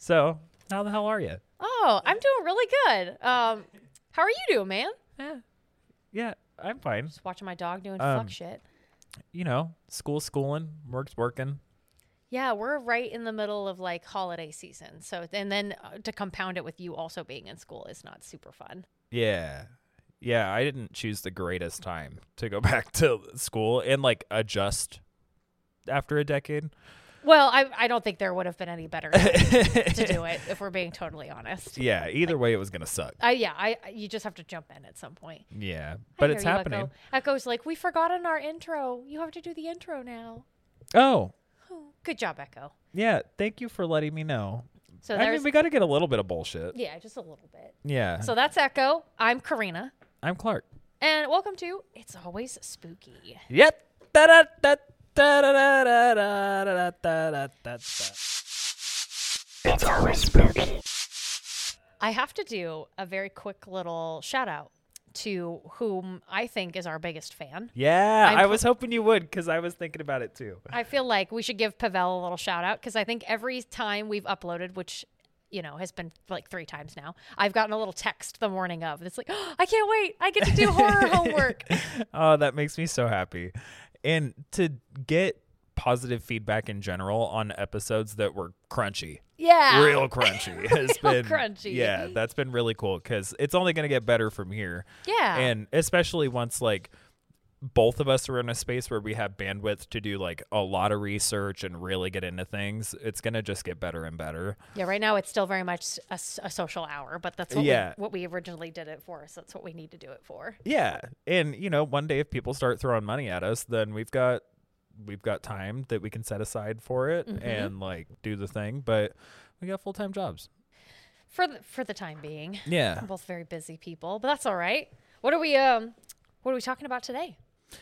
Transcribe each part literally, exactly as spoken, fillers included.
So, how the hell are you? Oh, I'm doing really good. Um, how are you doing, man? Eh, yeah, I'm fine. Just watching my dog doing Um, fuck shit. You know, school schooling, work's working. Yeah, we're right in the middle of like holiday season. So, and then uh, to compound it with you also being in school is not super fun. Yeah. Yeah, I didn't choose the greatest time to go back to school and like adjust after a decade. Well, I I don't think there would have been any better time to do it if we're being totally honest. Yeah, either way it was going to suck. I yeah, I you just have to jump in at some point. Yeah, I but hear it's you, happening. Echo. Echo's like, we forgot in our intro. You have to do the intro now. Oh, Oh, good job, Echo. yeah, thank you for letting me know. So I there's mean, we got to get a little bit of bullshit. yeah, just a little bit. Yeah. So that's Echo. I'm Karina. I'm Clark. And welcome to It's Always Spooky. Yep. Da da da da da da da da da da da. It's always spooky. I have to do a very quick little shout out to whom I think is our biggest fan. Yeah, I'm I pl- was hoping you would because I was thinking about it too. I feel like we should give Pavel a little shout out because I think every time we've uploaded, which you know has been like three times now, I've gotten a little text the morning of. It's like, oh, I can't wait. I get to do horror homework. Oh, that makes me so happy. And to get positive feedback in general on episodes that were crunchy. Yeah. Real crunchy. Has Real been crunchy. Yeah, that's been really cool because it's only going to get better from here. Yeah. And especially once like both of us are in a space where we have bandwidth to do like a lot of research and really get into things, it's going to just get better and better. Yeah, right now it's still very much a, s- a social hour, but that's what, Yeah. we, what we originally did it for, so that's what we need to do it for. Yeah. And you know, one day if people start throwing money at us, then we've got we've got time that we can set aside for it Mhm. and like do the thing, but we got full-time jobs. For the, for the time being. Yeah. We're both very busy people, but that's all right. What are we um what are we talking about today?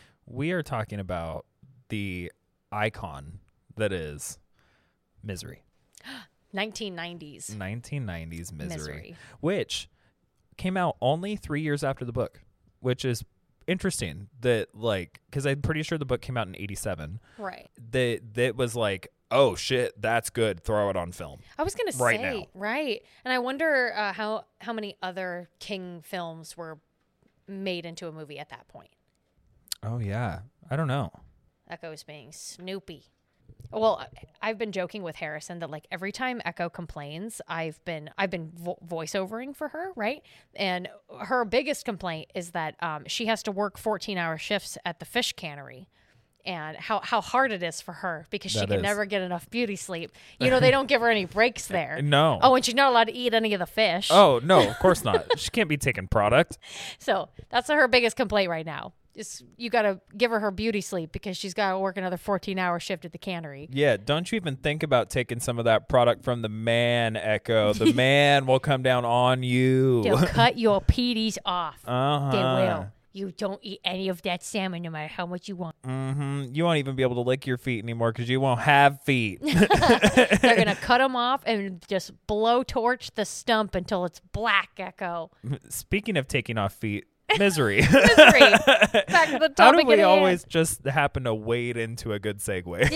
We are talking about the icon that is Misery. nineteen nineties. nineteen nineties Misery, Misery. which came out only three years after the book, which is interesting that like, because I'm pretty sure the book came out in eighty-seven. Right. That, that was like, oh shit, that's good. Throw it on film. I was gonna Right say now. right, and I wonder uh, how how many other King films were made into a movie at that point. Oh, yeah. I don't know. Echo's being Snoopy. Well, I- I've been joking with Harrison that like every time Echo complains, I've been I've been vo- voiceovering for her, right? And her biggest complaint is that um, she has to work fourteen hour shifts at the fish cannery. And how, how hard it is for her because she That can is. never get enough beauty sleep. You know, they don't give her any breaks there. No. Oh, and she's not allowed to eat any of the fish. Oh, no, of course not. She can't be taking product. So that's her biggest complaint right now. Is you got to give her her beauty sleep because she's got to work another fourteen hour shift at the cannery. Yeah, don't you even think about taking some of that product from the man, Echo. The man will come down on you. They'll cut your P Ds off. Uh-huh. They will. You don't eat any of that salmon no matter how much you want. Mm-hmm. You won't even be able to lick your feet anymore because you won't have feet. They're going to cut them off and just blow torch the stump until it's black, Echo. Speaking of taking off feet, Misery. Misery. Back to the topic How do at we hand. always just happen to wade into a good segue?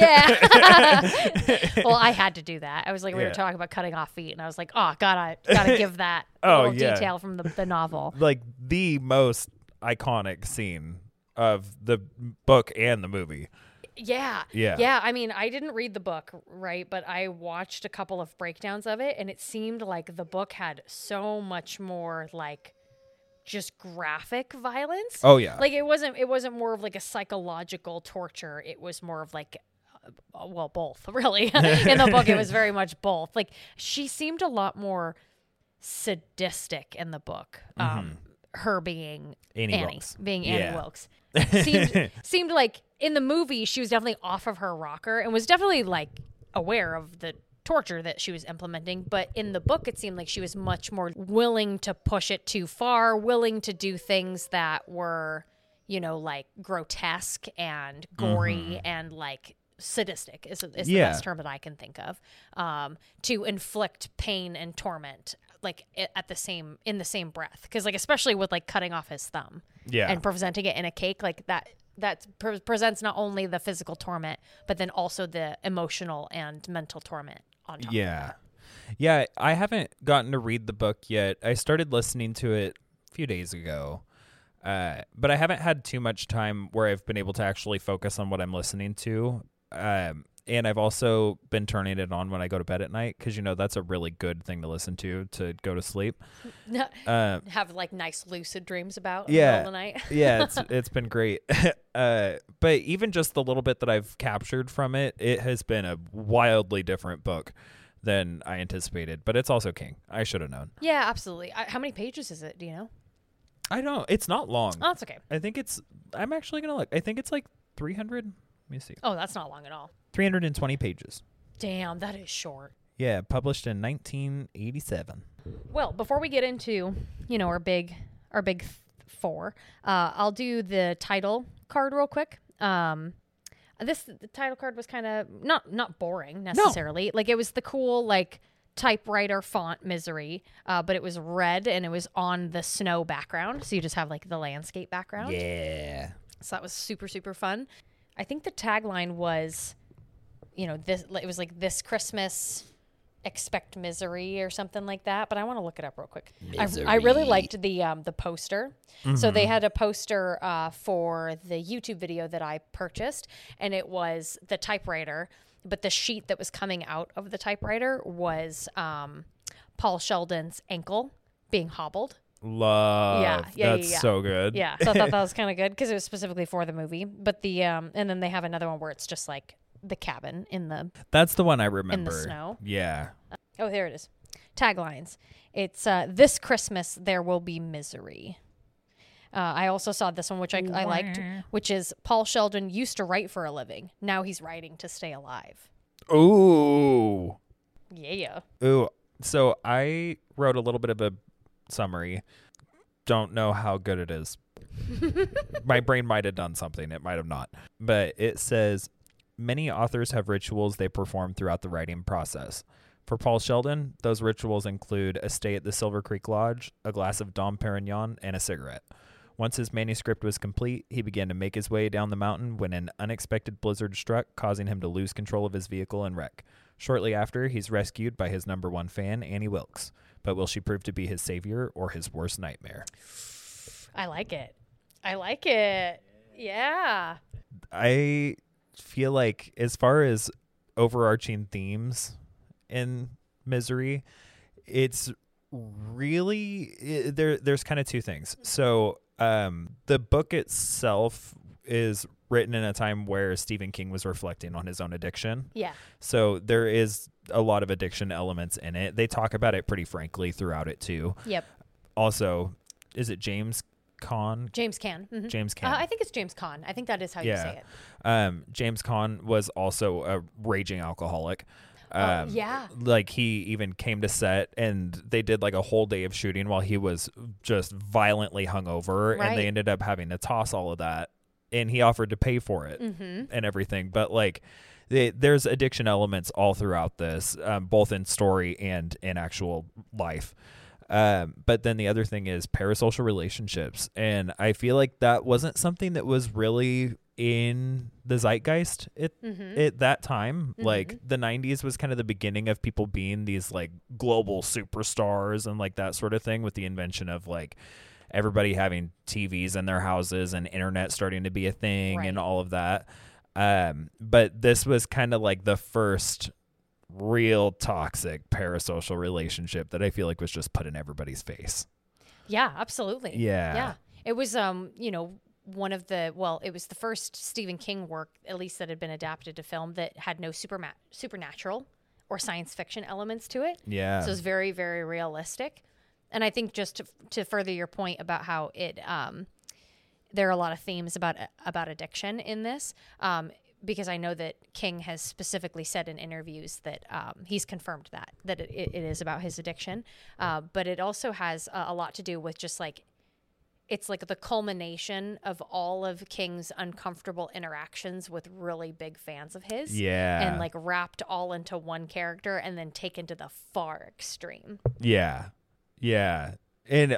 Yeah. Well, I had to do that. I was like, we Yeah. were talking about cutting off feet, and I was like, oh, gotta gotta give that Oh, little yeah. detail from the, the novel. Like the most iconic scene of the book and the movie. Yeah. Yeah. Yeah. I mean, I didn't read the book, right? But I watched a couple of breakdowns of it, and it seemed like the book had so much more like just graphic violence. Oh, yeah. Like it wasn't it wasn't more of like a psychological torture. It was more of like uh, well, both, really. In the book it was very much both. Like she seemed a lot more sadistic in the book. Um her being Annie Annie, Wilkes. being Annie Yeah. Wilkes. Seemed seemed like in the movie she was definitely off of her rocker and was definitely like aware of the torture that she was implementing, but in the book it seemed like she was much more willing to push it too far, willing to do things that were, you know, like grotesque and gory Mm-hmm. and like sadistic is, is Yeah. the best term that I can think of, um, to inflict pain and torment like i- at the same in the same breath, because like especially with like cutting off his thumb Yeah. and presenting it in a cake like that that pre- presents not only the physical torment but then also the emotional and mental torment on top Yeah. of that. Yeah, I haven't gotten to read the book yet. I started listening to it a few days ago. Uh, but I haven't had too much time where I've been able to actually focus on what I'm listening to. Um, and I've also been turning it on when I go to bed at night because, you know, that's a really good thing to listen to to go to sleep. Uh, Have like nice lucid dreams about in yeah, the middle of the night. yeah, it's it's been great. uh, but even just the little bit that I've captured from it, it has been a wildly different book than I anticipated. But it's also King. I should have known. Yeah, absolutely. I, how many pages is it? Do you know? I don't. It's not long. Oh, that's okay. I think it's. I'm actually gonna look. I think it's like three hundred. Let me see. Oh, that's not long at all. three hundred twenty pages. Damn, that is short. Yeah, published in nineteen eighty-seven. Well, before we get into, you know, our big, our big th- four, uh, I'll do the title card real quick. Um, this the title card was kind of not not boring necessarily. No. Like it was the cool like. typewriter font Misery, uh, but it was red and it was on the snow background. So you just have like the landscape background. Yeah. So that was super, super fun. I think the tagline was, you know, this, it was like this Christmas, expect misery or something like that. But I want to look it up real quick. I, I really liked the, um, the poster. Mm-hmm. So they had a poster, uh, for the YouTube video that I purchased, and it was the typewriter. But the sheet that was coming out of the typewriter was um, Paul Sheldon's ankle being hobbled. Love. Yeah, yeah, That's yeah, yeah. so good. Yeah, so I thought that was kind of good because it was specifically for the movie. But the um, and then they have another one where it's just like the cabin in the. That's the one I remember. In the snow. Yeah. Uh, oh, there it is. Taglines. It's uh, this Christmas there will be misery. Uh, I also saw this one, which I, I liked, which is Paul Sheldon used to write for a living. Now he's writing to stay alive. Ooh. Yeah. Ooh. So I wrote a little bit of a summary. Don't know how good it is. My brain might have done something. It might have not. But it says, many authors have rituals they perform throughout the writing process. For Paul Sheldon, those rituals include a stay at the Silver Creek Lodge, a glass of Dom Perignon, and a cigarette. Once his manuscript was complete, he began to make his way down the mountain when an unexpected blizzard struck, causing him to lose control of his vehicle and wreck. Shortly after, he's rescued by his number one fan, Annie Wilkes. But will she prove to be his savior or his worst nightmare? I like it. I like it. Yeah. I feel like as far as overarching themes in Misery, it's really it, there. There's kind of two things. So um, the book itself is written in a time where Stephen King was reflecting on his own addiction. Yeah. So there is a lot of addiction elements in it. They talk about it pretty frankly throughout it too. Yep. Also, is it James Caan? James Caan. Mm-hmm. James Caan. Uh, I think it's James Caan. I think that is how yeah. you say it. Um, James Caan was also a raging alcoholic. Um, uh, yeah. Like he even came to set and they did like a whole day of shooting while he was just violently hungover, right. and they ended up having to toss all of that, and he offered to pay for it mm-hmm. and everything. But like they, there's addiction elements all throughout this, um, both in story and in actual life. Um, but then the other thing is parasocial relationships. And I feel like that wasn't something that was really in the zeitgeist at, mm-hmm. at that time. Mm-hmm. Like the nineties was kind of the beginning of people being these like global superstars and like that sort of thing, with the invention of like everybody having T Vs in their houses and internet starting to be a thing, right. and all of that. Um, but this was kind of like the first real toxic parasocial relationship that I feel like was just put in everybody's face. Yeah, absolutely. Yeah. Yeah. It was, um, you know, one of the, well, it was the first Stephen King work, at least that had been adapted to film, that had no superma- supernatural or science fiction elements to it. Yeah. So it was very, very realistic. And I think just to, to further your point about how it, um, there are a lot of themes about, about addiction in this, um, because I know that King has specifically said in interviews that um, he's confirmed that, that it, it is about his addiction. Uh, but it also has a, a lot to do with just like, it's like the culmination of all of King's uncomfortable interactions with really big fans of his. Yeah. And like wrapped all into one character and then taken to the far extreme. Yeah. Yeah. And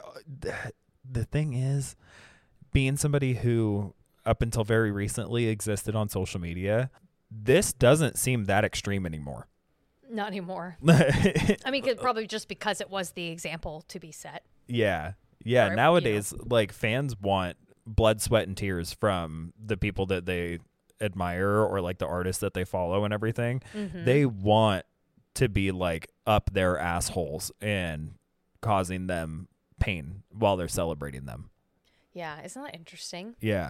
the thing is, being somebody who up until very recently existed on social media, this doesn't seem that extreme anymore. Not anymore. I mean, 'cause probably just because it was the example to be set. Yeah. Yeah. Or, Nowadays, you know. like fans want blood, sweat, and tears from the people that they admire or like the artists that they follow and everything. Mm-hmm. They want to be like up their assholes and causing them pain while they're celebrating them. Yeah. Isn't that interesting? Yeah.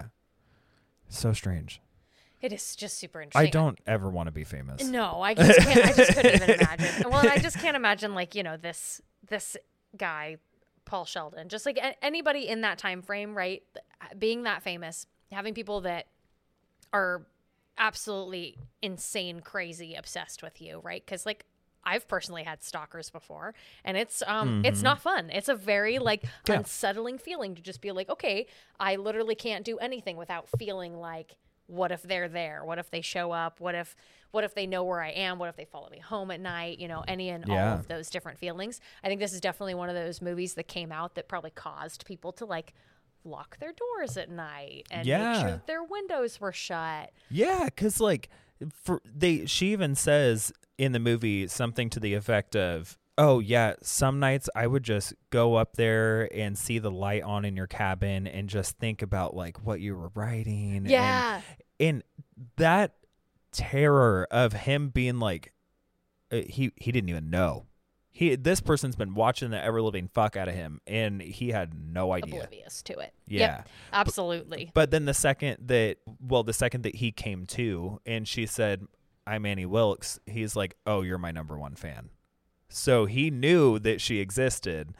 So strange. It is just super interesting. I don't ever want to be famous. No, I just can't. I just couldn't even imagine. Well, I just can't imagine like, you know, this this guy, Paul Sheldon, just like a- anybody in that time frame, right? Being that famous, having people that are absolutely insane, crazy, obsessed with you, right? Because like I've personally had stalkers before, and it's um Mm-hmm. it's not fun. It's a very like Yeah. unsettling feeling to just be like, okay, I literally can't do anything without feeling like, what if they're there? What if they show up? What if what if they know where I am? What if they follow me home at night? You know, any and Yeah. all of those different feelings. I think this is definitely one of those movies that came out that probably caused people to like lock their doors at night and Yeah. make sure that their windows were shut. Yeah, because like for they she even says in the movie something to the effect of, oh yeah, some nights I would just go up there and see the light on in your cabin and just think about like what you were writing. Yeah. And, and that terror of him being like, uh, he he didn't even know. He this person's been watching the ever living fuck out of him, and he had no idea. Oblivious to it. Yeah. Yep, absolutely. But then the second that, well, the second that he came to and she said, I'm Annie Wilkes, he's like, oh, you're my number one fan. So he knew that she existed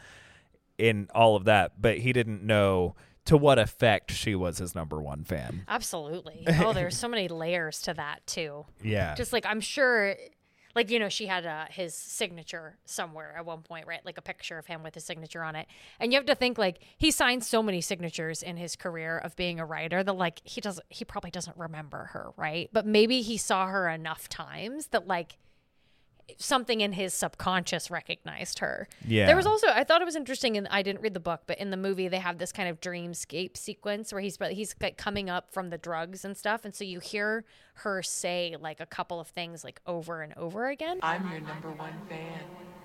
in all of that, but he didn't know to what effect she was his number one fan. Absolutely. Oh, there's so many layers to that too. Yeah. Just like I'm sure, like, you know, she had uh, his signature somewhere at one point, right? Like a picture of him with his signature on it. And you have to think like he signed so many signatures in his career of being a writer that like he doesn't, he probably doesn't remember her, right? But maybe he saw her enough times that like something in his subconscious recognized her. Yeah. There was also, I thought it was interesting, and I didn't read the book, but in the movie they have this kind of dreamscape sequence where he's he's like coming up from the drugs and stuff, and so you hear her say like a couple of things like over and over again. I'm your number one fan.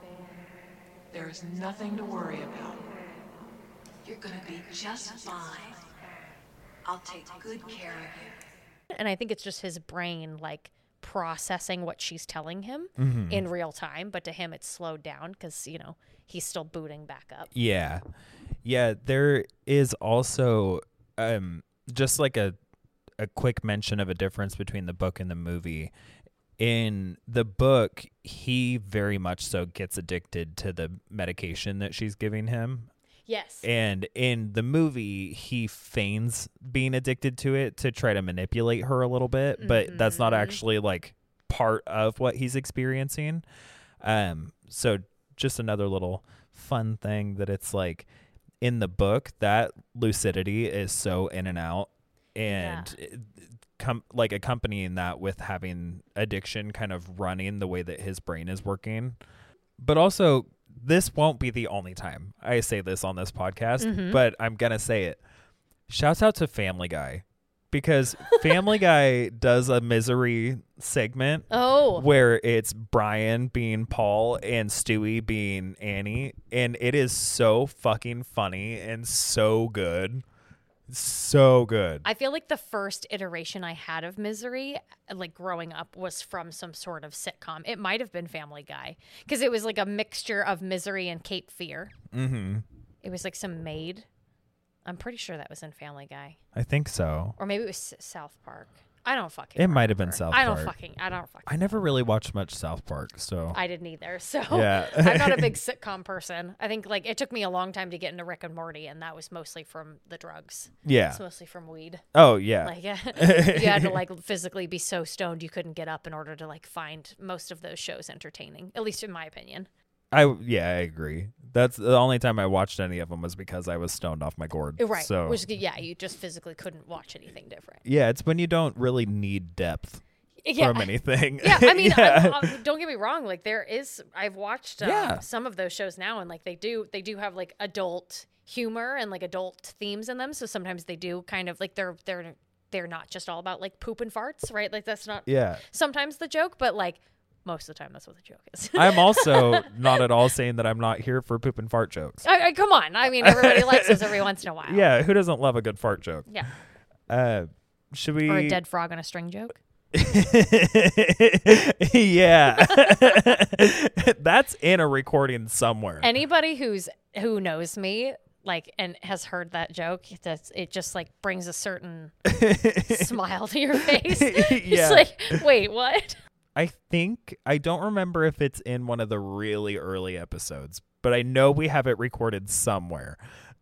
There is nothing to worry about. You're gonna be just fine. I'll take good care of you. And I think it's just his brain like processing what she's telling him Mm-hmm. in real time, but to him it's slowed down because, you know, he's still booting back up. Yeah. Yeah, there is also um just like a a quick mention of a difference between the book and the movie. In the book, he very much so gets addicted to the medication that she's giving him. Yes. And in the movie, he feigns being addicted to it to try to manipulate her a little bit, but that's not actually like part of what he's experiencing. Um, so just another little fun thing that it's like in the book, that lucidity is so in and out, and Yeah. it- com- like accompanying that with having addiction kind of running the way that his brain is working. But also, this won't be the only time I say this on this podcast, Mm-hmm. but I'm going to say it. Shouts out to Family Guy, because Family Guy does a misery segment Oh. where it's Brian being Paul and Stewie being Annie, and it is so fucking funny and so good. So good. I feel like the first iteration I had of Misery, like growing up, was from some sort of sitcom. It might have been Family Guy because it was like a mixture of Misery and Cape Fear. Mm-hmm. It was like some maid. I'm pretty sure that was in Family Guy, I think so. or maybe it was S- South Park. I don't fucking. It might have been remember. South I don't Park. fucking. I don't fucking. I never really watched much South Park, so I didn't either. So Yeah. I'm not a big sitcom person. I think like it took me a long time to get into Rick and Morty, and that was mostly from the drugs. yeah. It's mostly from weed. Oh yeah. Like you had to like physically be so stoned you couldn't get up in order to like find most of those shows entertaining, at least in my opinion. I yeah, I agree. That's the only time I watched any of them was because I was stoned off my gourd. Right. So Which yeah, you just physically couldn't watch anything different. yeah, it's when you don't really need depth Yeah. from anything. Yeah, I mean, Yeah. I, I, don't get me wrong. Like, there is, I've watched uh, Yeah. some of those shows now, and like they do, they do have like adult humor and like adult themes in them. So sometimes they do kind of like they're they're they're not just all about like poop and farts, right? Like that's not Yeah. sometimes the joke, but like most of the time that's what the joke is. I'm also not at all saying that I'm not here for poop and fart jokes. I, I, come on. I mean, everybody likes those every once in a while. Yeah, who doesn't love a good fart joke? Yeah. Uh, should we? Or a dead frog on a string joke. Yeah. That's in a recording somewhere. Anybody who's who knows me, like, and has heard that joke, that's it just like brings a certain smile to your face. Yeah. It's like, wait, what? I think I don't remember if it's in one of the really early episodes, but I know we have it recorded somewhere.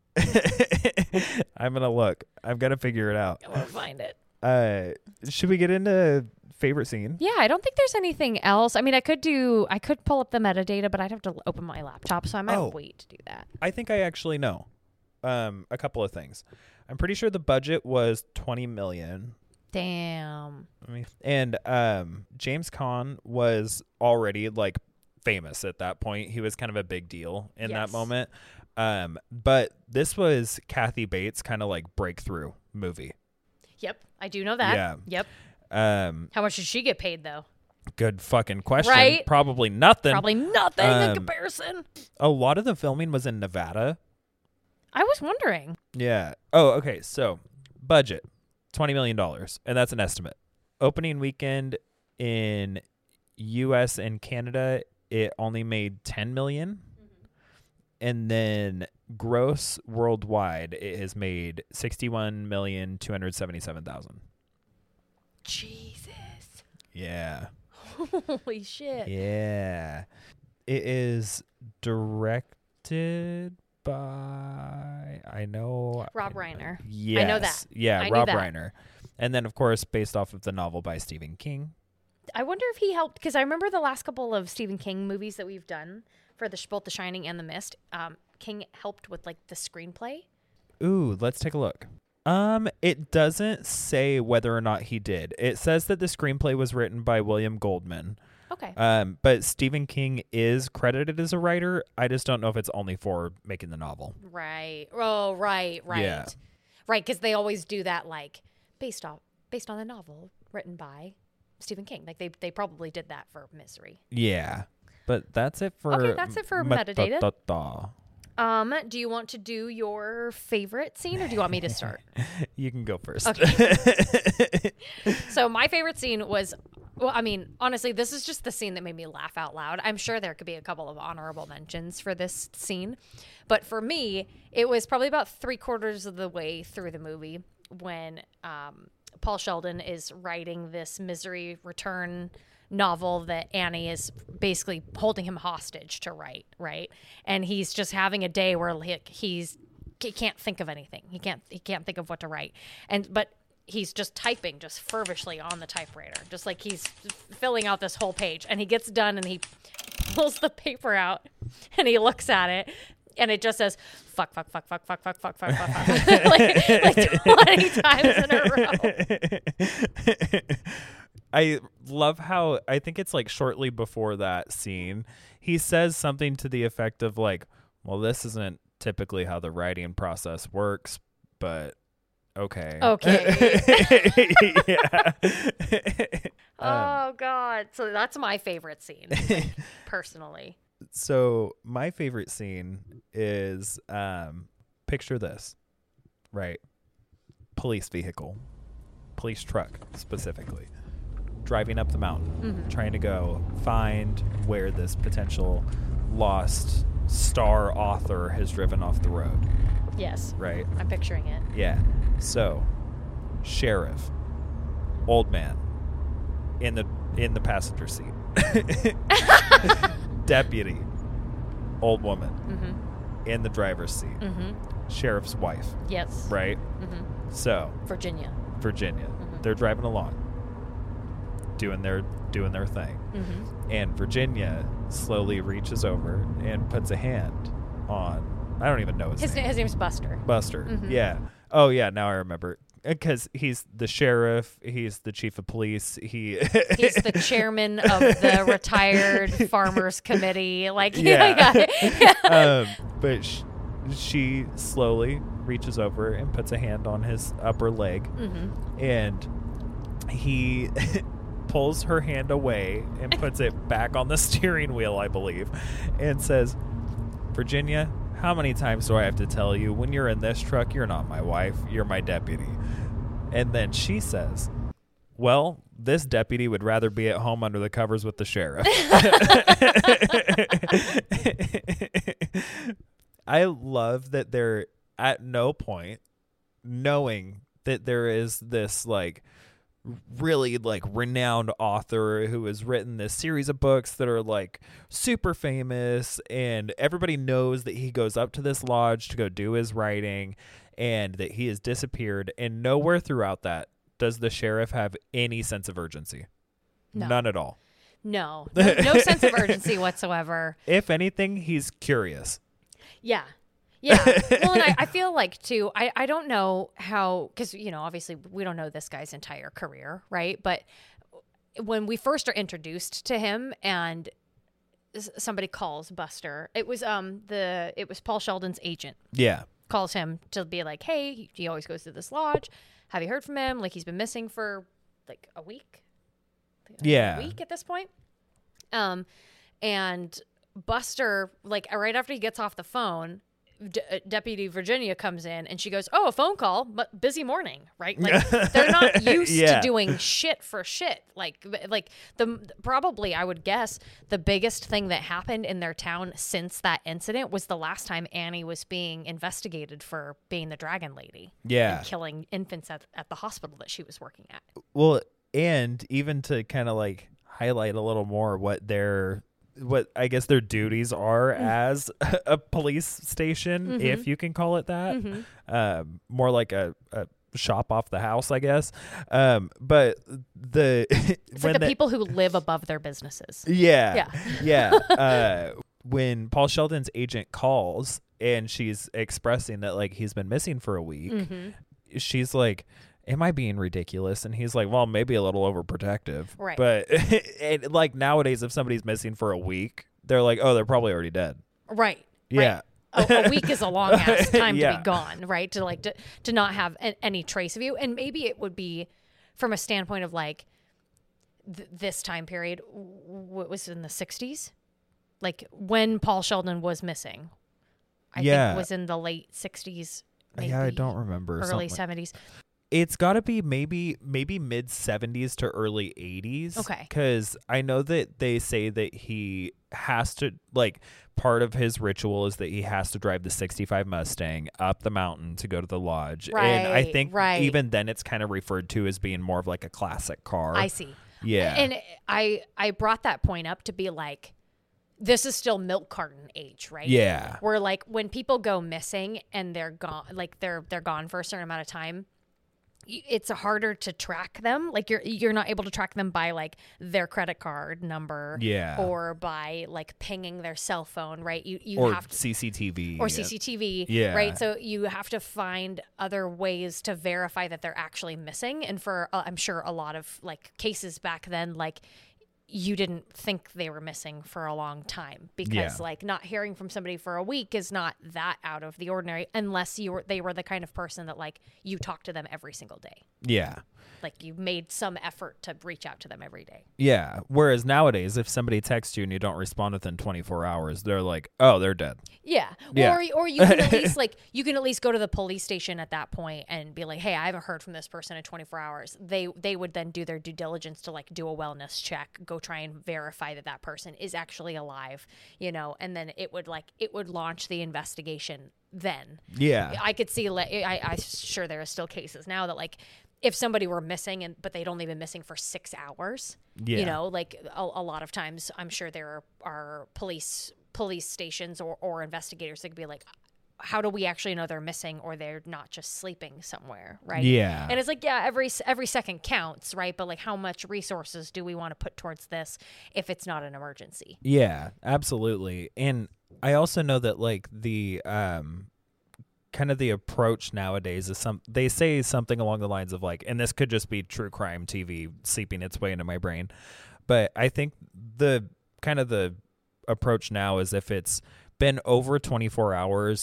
I'm gonna look. I'm gonna figure it out. I want to find it. Uh, should we get into favorite scene? Yeah, I don't think there's anything else. I mean, I could do, I could pull up the metadata, but I'd have to open my laptop, so I might Oh. wait to do that. I think I actually know. Um, a couple of things. I'm pretty sure the budget was twenty million. Damn. I mean, and um, James Caan was already like famous at that point. He was kind of a big deal in Yes. that moment. Um, but this was Kathy Bates' kind of like breakthrough movie. Yep, I do know that. Yeah. Yep. Um, How much did she get paid though? good fucking question. Right? Probably nothing. Probably nothing in um, comparison. A lot of the filming was in Nevada. I was wondering. Yeah. Oh, okay. So budget, twenty million dollars, and that's an estimate. Opening weekend in U S and Canada, it only made ten million dollars. And then gross worldwide, it has made sixty-one million two hundred seventy-seven thousand. Jesus. Yeah. Holy shit. Yeah. It is directed by, I know. Rob Reiner. Yes. I know that. Yeah, I knew Rob that. Reiner. And then, of course, based off of the novel by Stephen King. I wonder if he helped, because I remember the last couple of Stephen King movies that we've done for the both The Shining and The Mist. Um, King helped with like the screenplay. Ooh, let's take a look. Um, it doesn't say whether or not he did. It says that the screenplay was written by William Goldman. Okay. Um, but Stephen King is credited as a writer. I just don't know if it's only for making the novel. Right. Oh, right, right. Yeah. Right, because they always do that, like, based off based on the novel written by Stephen King. Like, they, they probably did that for Misery. Yeah. But that's it for Okay, that's it for metadata. metadata. Um, do you want to do your favorite scene, or do you want me to start? You can go first. Okay. So my favorite scene was, well, I mean, honestly, this is just the scene that made me laugh out loud. I'm sure there could be a couple of honorable mentions for this scene. But for me, it was probably about three quarters of the way through the movie when um, Paul Sheldon is writing this Misery Return novel that Annie is basically holding him hostage to write, right? And he's just having a day where he, he's he can't think of anything. He can't he can't think of what to write. And but he's just typing just feverishly on the typewriter, just like he's filling out this whole page. And he gets done and he pulls the paper out and he looks at it. And it just says, fuck, fuck, fuck, fuck, fuck, fuck, fuck, fuck, fuck, fuck. like, like twenty times in a row. I love how, I think it's like shortly before that scene, he says something to the effect of like, well, this isn't typically how the writing process works, but okay. Okay. Yeah. Oh, God. So that's my favorite scene, like, personally. So my favorite scene is, um, picture this, right? Police vehicle, police truck specifically, driving up the mountain, Mm-hmm. trying to go find where this potential lost star author has driven off the road, Yes. right? I'm picturing it. Yeah. So, sheriff, old man, in the in the passenger seat. Deputy, old woman, Mm-hmm. in the driver's seat. Mm-hmm. Sheriff's wife, Yes. right? Mm-hmm. So, Virginia. Virginia, Mhm. they're driving along, doing their doing their thing, Mm-hmm. and Virginia slowly reaches over and puts a hand on. I don't even know his, His, name. his name's Buster. Buster. Mhm. Yeah. Oh yeah. Now I remember. Because he's the sheriff, he's the chief of police. He He's the chairman of the retired farmers committee. Like, Yeah. yeah, I got it. um, but sh- she slowly reaches over and puts a hand on his upper leg, Mm-hmm. and he pulls her hand away and puts it back on the steering wheel, I believe, and says, Virginia, how many times do I have to tell you, when you're in this truck, you're not my wife, you're my deputy? And then she says, well, this deputy would rather be at home under the covers with the sheriff. I love that they're at no point knowing that there is this like really like renowned author who has written this series of books that are like super famous, and everybody knows that he goes up to this lodge to go do his writing and that he has disappeared, and nowhere throughout that does the sheriff have any sense of urgency. No. None at all. No, no, no sense of urgency whatsoever. If anything, he's curious. Yeah. Yeah. Well, and I, I feel like, too, I, I don't know how, because, you know, obviously we don't know this guy's entire career, right? But when we first are introduced to him and s- somebody calls Buster, it was um the it was Paul Sheldon's agent. Yeah. Calls him to be like, hey, he, he always goes to this lodge. Have you heard from him? Like, he's been missing for like a week. Yeah. A week at this point. Um, and Buster, like right after he gets off the phone, De- Deputy Virginia comes in and she goes, oh, a phone call, but busy morning, right? Like they're not used Yeah. to doing shit for shit. Like, like the probably I would guess the biggest thing that happened in their town since that incident was the last time Annie was being investigated for being the dragon lady. Yeah. And killing infants at, at the hospital that she was working at. Well, and even to kind of like highlight a little more what their what I guess their duties are mm. as a police station, mm-hmm. if you can call it that. Mm-hmm. Um, more like a, a shop off the house, I guess. Um, but the it's like the, the people who live above their businesses. Yeah, yeah, yeah. uh, when Paul Sheldon's agent calls and she's expressing that like he's been missing for a week, mm-hmm. she's like, am I being ridiculous? And he's like, well, maybe a little overprotective. Right. But it, like nowadays, if somebody's missing for a week, they're like, oh, they're probably already dead. Right. Yeah. Right. a, a week is a long ass time yeah. to be gone, right? To like to, to not have a, any trace of you. And maybe it would be from a standpoint of like th- this time period, what was in the sixties? Like when Paul Sheldon was missing. I yeah. think it was in the late sixties. Maybe yeah, I don't remember. Early seventies. It's got to be maybe maybe mid seventies to early eighties. Okay. Because I know that they say that he has to, like, part of his ritual is that he has to drive the sixty-five Mustang up the mountain to go to the lodge. Right, and I think right. even then it's kind of referred to as being more of like a classic car. I see. Yeah. And I I brought that point up to be like, this is still milk carton age, right? Yeah. Where like when people go missing and they're gone, like they're they're gone for a certain amount of time, it's harder to track them. Like you're you're not able to track them by like their credit card number, yeah, or by like pinging their cell phone, right? You you or have to, C C T V or C C T V, yeah, right? So you have to find other ways to verify that they're actually missing. And for uh, I'm sure a lot of like cases back then, like you didn't think they were missing for a long time because yeah. like not hearing from somebody for a week is not that out of the ordinary unless you were they were the kind of person that like you talk to them every single day. Yeah. Like you made some effort to reach out to them every day. Yeah. Whereas nowadays, if somebody texts you and you don't respond within twenty-four hours, they're like, oh, they're dead. Yeah. yeah. Or or you can at least like you can at least go to the police station at that point and be like, hey, I haven't heard from this person in twenty-four hours. They they would then do their due diligence to like do a wellness check, go try and verify that that person is actually alive, you know, and then it would like it would launch the investigation then. Yeah. I could see I I'm sure there are still cases now that like if somebody were missing and but they'd only been missing for six hours, yeah. you know, like a, a lot of times I'm sure there are, are police police stations or, or investigators that could be like, how do we actually know they're missing or they're not just sleeping somewhere, right? Yeah. And it's like, yeah, every every second counts, right? But like how much resources do we want to put towards this if it's not an emergency? Yeah, absolutely. And I also know that like the um kind of the approach nowadays is some they say something along the lines of like, and this could just be true crime T V seeping its way into my brain, but I think the kind of the approach now is if it's been over twenty-four hours,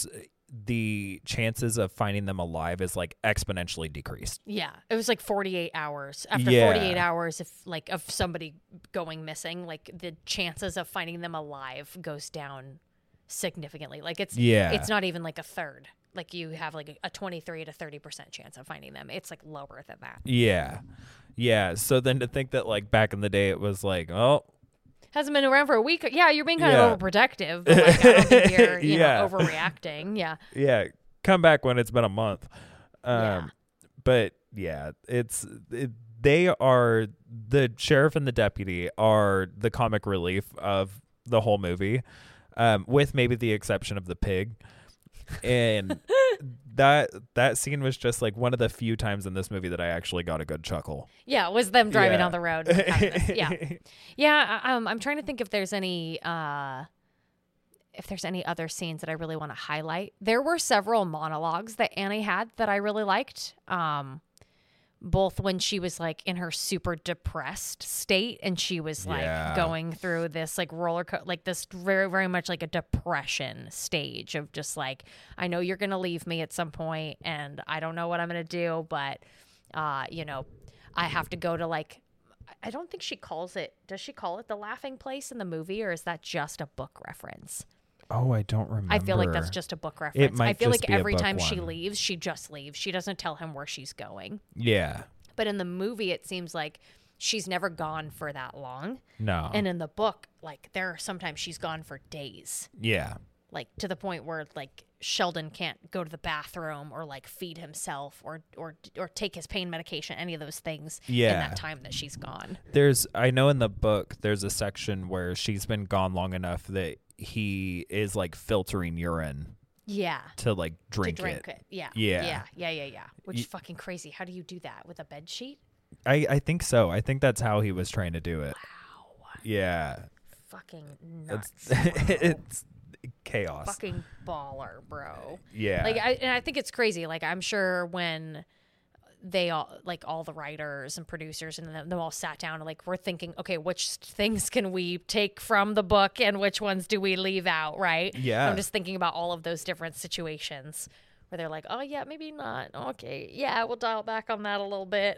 the chances of finding them alive is like exponentially decreased. Yeah, it was like forty-eight hours. After Yeah. forty-eight hours, if like of somebody going missing, like the chances of finding them alive goes down significantly. Like it's Yeah. it's not even like a third. Like you have like a twenty-three to thirty percent chance of finding them. It's like lower than that. Yeah. Yeah. So then to think that like back in the day it was like, oh, Hasn't been around for a week. Yeah, you're being kind Yeah. of overprotective. But like, I don't think you're you Yeah. know overreacting. Yeah. yeah, come back when it's been a month. Um, Yeah. But yeah, it's it, they are the sheriff and the deputy are the comic relief of the whole movie, um, with maybe the exception of the pig. And that that scene was just like one of the few times in this movie that I actually got a good chuckle. Yeah, it was them driving Yeah. down the road. and having this- Yeah. Yeah, I- um, I'm trying to think if there's any uh, if there's any other scenes that I really want to highlight. There were several monologues that Annie had that I really liked. Um, both when she was like in her super depressed state and she was like Yeah. going through this like roller co- like this very very much like a depression stage of just like, I know you're gonna leave me at some point and I don't know what I'm gonna do, but uh, you know, I have to go to like, I don't think she calls it, does she call it the laughing place in the movie, or is that just a book reference? Oh, I don't remember. I feel like that's just a book reference. might I feel just like be a every book time she one. leaves, she just leaves. She doesn't tell him where she's going. Yeah. But in the movie, it seems like she's never gone for that long. No. And in the book, like there are sometimes she's gone for days, yeah. like to the point where like Sheldon can't go to the bathroom or like feed himself or or or take his pain medication, any of those things in Yeah. that time that she's gone. There's I know in the book there's a section where she's been gone long enough that he is like filtering urine Yeah. to like drink, to drink it. it. Yeah. Yeah. Yeah. Yeah. Yeah. Yeah. Which Y- is fucking crazy. How do you do that with a bed sheet? I, I think so. I think that's how he was trying to do it. Wow. Yeah. Fucking It's nuts. bro. it's chaos. Fucking baller, bro. Yeah. Like I and I think it's crazy. Like I'm sure when they all like all the writers and producers and them, them all sat down and like we're thinking, okay, which things can we take from the book and which ones do we leave out, right? Yeah. I'm just thinking about all of those different situations where they're like, oh yeah, maybe not. Okay, yeah, we'll dial back on that a little bit.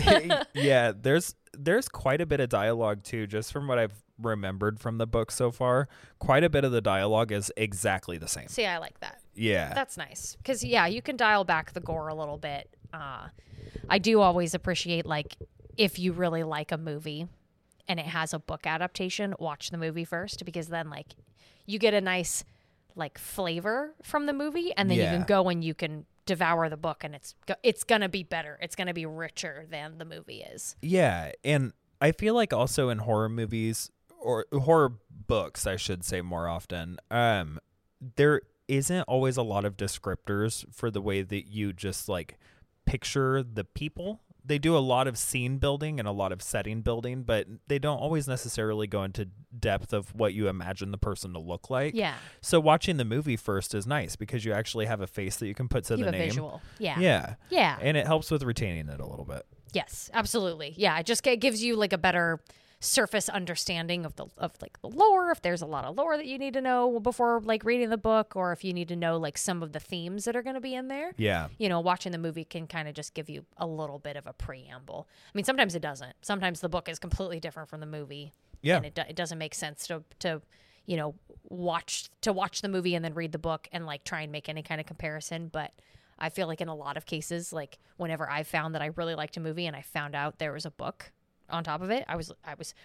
yeah, there's there's quite a bit of dialogue too, just from what I've remembered from the book so far. Quite a bit of the dialogue is exactly the same. See, I like that. Yeah. That's nice because yeah, you can dial back the gore a little bit. Uh, I do always appreciate like if you really like a movie and it has a book adaptation, watch the movie first because then like you get a nice like flavor from the movie and then Yeah. you can go and you can devour the book and it's go- it's gonna be better. It's gonna be richer than the movie is. Yeah, and I feel like also in horror movies or horror books, I should say more often, um, there isn't always a lot of descriptors for the way that you just like picture the people. They do a lot of scene building and a lot of setting building, but they don't always necessarily go into depth of what you imagine the person to look like. Yeah, So watching the movie first is nice because you actually have a face that you can put to you the have a name. visual. Yeah. Yeah. Yeah. And it helps with retaining it a little bit. Yes, absolutely. Yeah, it just it gives you like a better surface understanding of the of like the lore, if there's a lot of lore that you need to know before like reading the book, or if you need to know like some of the themes that are going to be in there. Yeah. You know, watching the movie can kind of just give you a little bit of a preamble. I mean, sometimes it doesn't. Sometimes the book is completely different from the movie. Yeah. And it, do- it doesn't make sense to to you know watch to watch the movie and then read the book and like try and make any kind of comparison, but I feel like in a lot of cases, like whenever I found that I really liked a movie and I found out there was a book on top of it, I was I was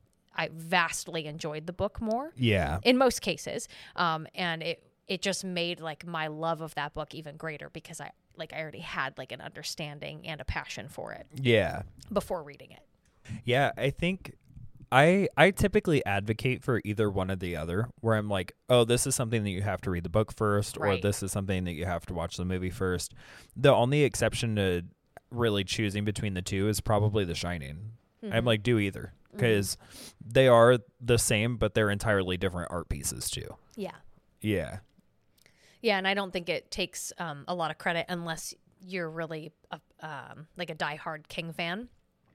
I vastly enjoyed the book more Yeah. in most cases, um, and it it just made like my love of that book even greater because I like I already had like an understanding and a passion for it Yeah. before reading it. Yeah, I think I I typically advocate for either one or the other, where I'm like, oh, this is something that you have to read the book first, or Right. this is something that you have to watch the movie first. The only exception to really choosing between the two is probably The Shining. I'm like, do either, because they are the same, but they're entirely different art pieces too. Yeah. Yeah. Yeah, and I don't think it takes um, a lot of credit unless you're really a, um, like a diehard King fan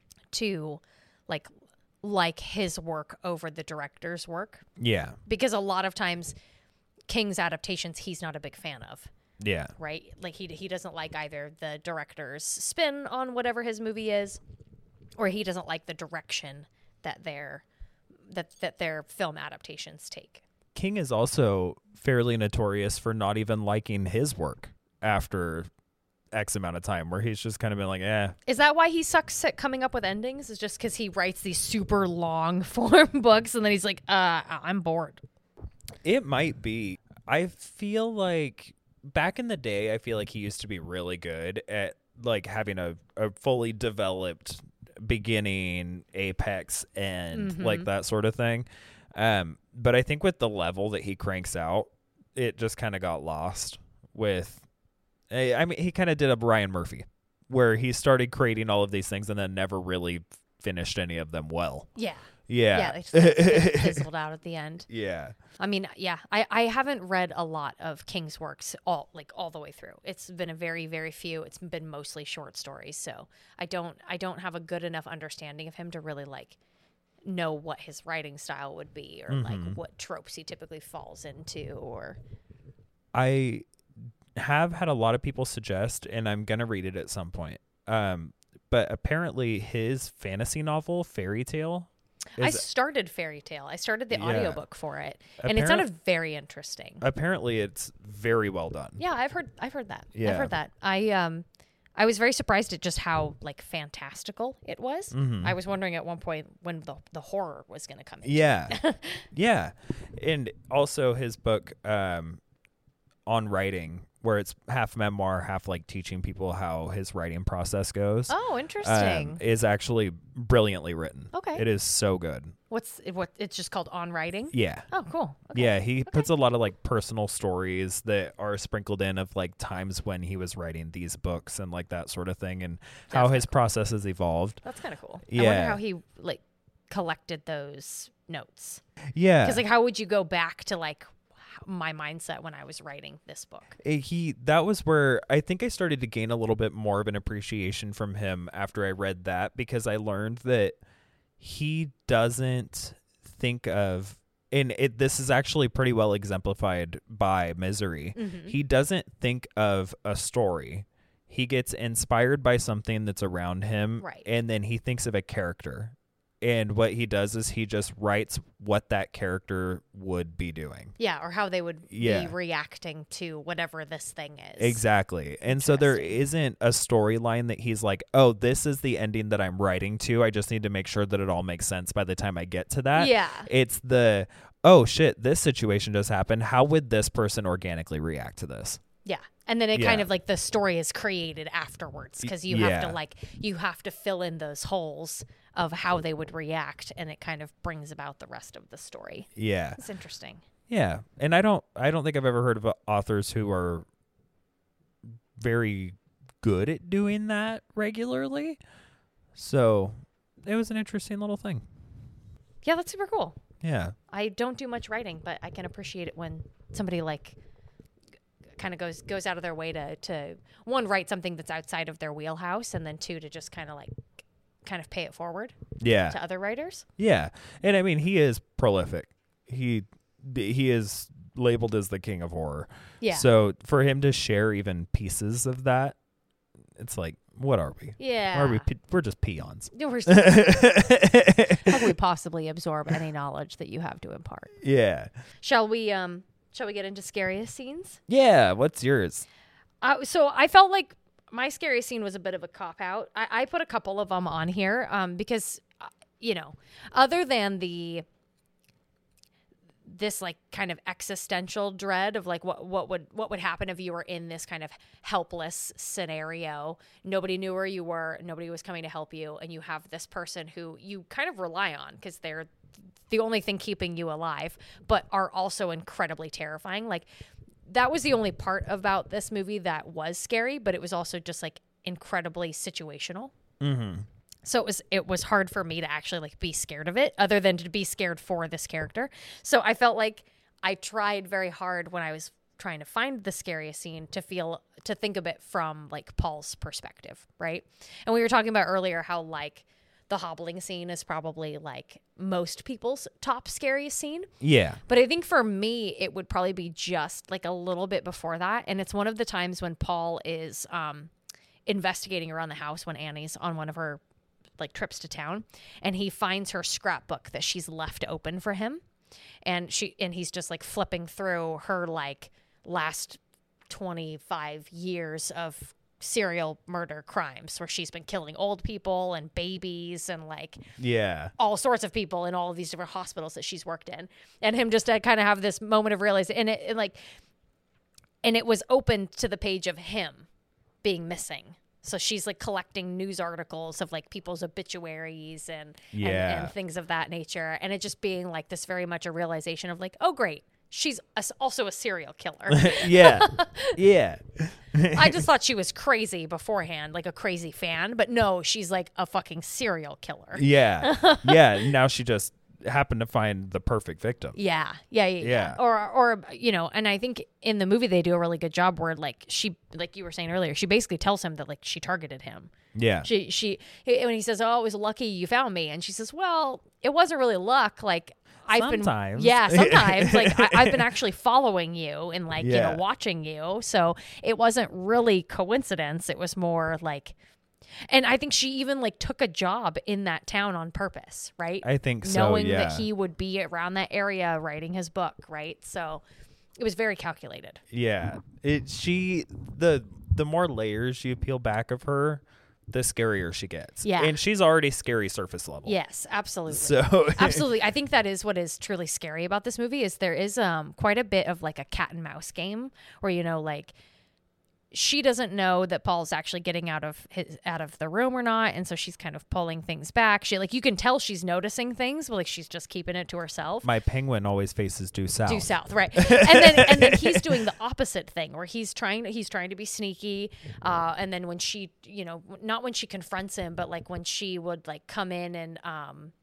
to like like his work over the director's work, Yeah. because a lot of times King's adaptations he's not a big fan of. Yeah. right? Like he he doesn't like either the director's spin on whatever his movie is, or he doesn't like the direction that their that that their film adaptations take. King is also fairly notorious for not even liking his work after X amount of time, where he's just kind of been like, eh. Is that why he sucks at coming up with endings? Is just because he writes these super long form books and then he's like, uh, I'm bored. It might be. I feel like back in the day, I feel like he used to be really good at like having a, a fully developed beginning, apex, end, Mm-hmm. like that sort of thing. Um, but I think with the level that he cranks out, it just kind of got lost with. I mean, he kind of did a Ryan Murphy, where he started creating all of these things and then never really finished any of them well. Yeah. Yeah. Yeah, they just like, fizz- fizzled out at the end. Yeah. I mean, yeah, I, I haven't read a lot of King's works all like all the way through. It's been a very, very few. It's been mostly short stories, so I don't I don't have a good enough understanding of him to really like know what his writing style would be, or like what tropes he typically falls into, or I have had a lot of people suggest, and I'm going to read it at some point. Um, but apparently his fantasy novel, Fairy Tale, I is started Fairy Tale. I started the Yeah. audiobook for it, and it Apparent- sounded very interesting. apparently it's very well done. Yeah, I've heard I've heard that. Yeah. I've heard that. I um I was very surprised at just how like fantastical it was. Mm-hmm. I was wondering at one point when the the horror was going to come in. Yeah. Yeah. And also his book um, on writing, where it's half memoir, half like teaching people how his writing process goes. Oh, interesting. Um, is actually brilliantly written. Okay. It is so good. What's it, what it's just called On Writing? Yeah. Oh, cool. Okay. Yeah, he puts a lot of like personal stories that are sprinkled in of like times when he was writing these books and like that sort of thing, and how That's his process has evolved. That's kind of cool. I wonder Yeah. how he like collected those notes. Yeah. Cuz like how would you go back to like my mindset when I was writing this book? Eh, he that was where I think I started to gain a little bit more of an appreciation from him after I read that, because I learned that he doesn't think of, and it this is actually pretty well exemplified by Misery. Mm-hmm. He doesn't think of a story. He gets inspired by something that's around him, Right. and then he thinks of a character. And what he does is he just writes what that character would be doing. Yeah, or how they would Yeah. be reacting to whatever this thing is. Exactly. And so there Interesting. isn't a storyline that he's like, oh, this is the ending that I'm writing to. I just need to make sure that it all makes sense by the time I get to that. Yeah. It's the, oh, shit, this situation just happened. How would this person organically react to this? Yeah. And then it kind Yeah. of like the story is created afterwards, because you yeah. have to like you have to fill in those holes of how they would react, and it kind of brings about the rest of the story. Yeah. It's interesting. Yeah. And I don't, I don't think I've ever heard of uh, authors who are very good at doing that regularly. So it was an interesting little thing. Yeah, that's super cool. Yeah. I don't do much writing, but I can appreciate it when somebody like kind of goes goes out of their way to to one, write something that's outside of their wheelhouse, and then two, to just kind of like kind of pay it forward Yeah. to other writers. Yeah, and I mean he is prolific. He he is labeled as the king of horror. Yeah. So for him to share even pieces of that, it's like, what are we? Yeah. Are we? pe- We're just peons. We're still- How can we possibly absorb any knowledge that you have to impart? Yeah. Shall we um shall we get into scariest scenes? Yeah. What's yours? Uh, so I felt like my scariest scene was a bit of a cop out. I, I put a couple of them on here um because uh, you know, other than the this like kind of existential dread of like what what would what would happen if you were in this kind of helpless scenario, nobody knew where you were, nobody was coming to help you, and you have this person who you kind of rely on because they're the only thing keeping you alive, but are also incredibly terrifying. Like that was the only part about this movie that was scary, but it was also just like incredibly situational. Mm-hmm. So it was it was hard for me to actually like be scared of it, other than to be scared for this character. So I felt like I tried very hard when I was trying to find the scariest scene to feel to think of it from like Paul's perspective, right? And we were talking about earlier how like the hobbling scene is probably like most people's top scariest scene. Yeah. But I think for me, it would probably be just like a little bit before that. And it's one of the times when Paul is um, investigating around the house when Annie's on one of her like trips to town, and he finds her scrapbook that she's left open for him. And she and he's just like flipping through her like last twenty-five years of serial murder crimes where she's been killing old people and babies and like Yeah. all sorts of people in all of these different hospitals that she's worked in. And him just to kind of have this moment of realization, and it and like and it was open to the page of him being missing. So she's like collecting news articles of like people's obituaries and, Yeah. and and things of that nature, and it just being like this very much a realization of like, oh great, she's a, also a serial killer. Yeah. Yeah. I just thought she was crazy beforehand, like a crazy fan, but no, she's like a fucking serial killer. Yeah. Yeah. Now she just happened to find the perfect victim. Yeah, yeah, yeah, yeah. Yeah. Or, or you know, and I think in the movie they do a really good job where, like, she, like you were saying earlier, she basically tells him that like she targeted him. Yeah. She, she, when he says, "Oh, it was lucky you found me," and she says, "Well, it wasn't really luck. Like, I've Sometimes. been, yeah, sometimes. Like, I, I've been actually following you and like, Yeah. you know, watching you. So it wasn't really coincidence. It was more like." And I think she even like took a job in that town on purpose, right? I think so, Knowing yeah. that he would be around that area writing his book, right? So it was very calculated. Yeah. It she the the more layers you peel back of her, the scarier she gets. Yeah. And she's already scary surface level. Yes, absolutely. So Absolutely. I think that is what is truly scary about this movie is there is um quite a bit of like a cat and mouse game where, you know, like she doesn't know that Paul's actually getting out of his out of the room or not, and so she's kind of pulling things back. She like you can tell she's noticing things, but like she's just keeping it to herself. my penguin always faces due south. Due south, right? And then and then he's doing the opposite thing where he's trying to he's trying to be sneaky. Uh, and then when she, you know, not when she confronts him, but like when she would like come in and um.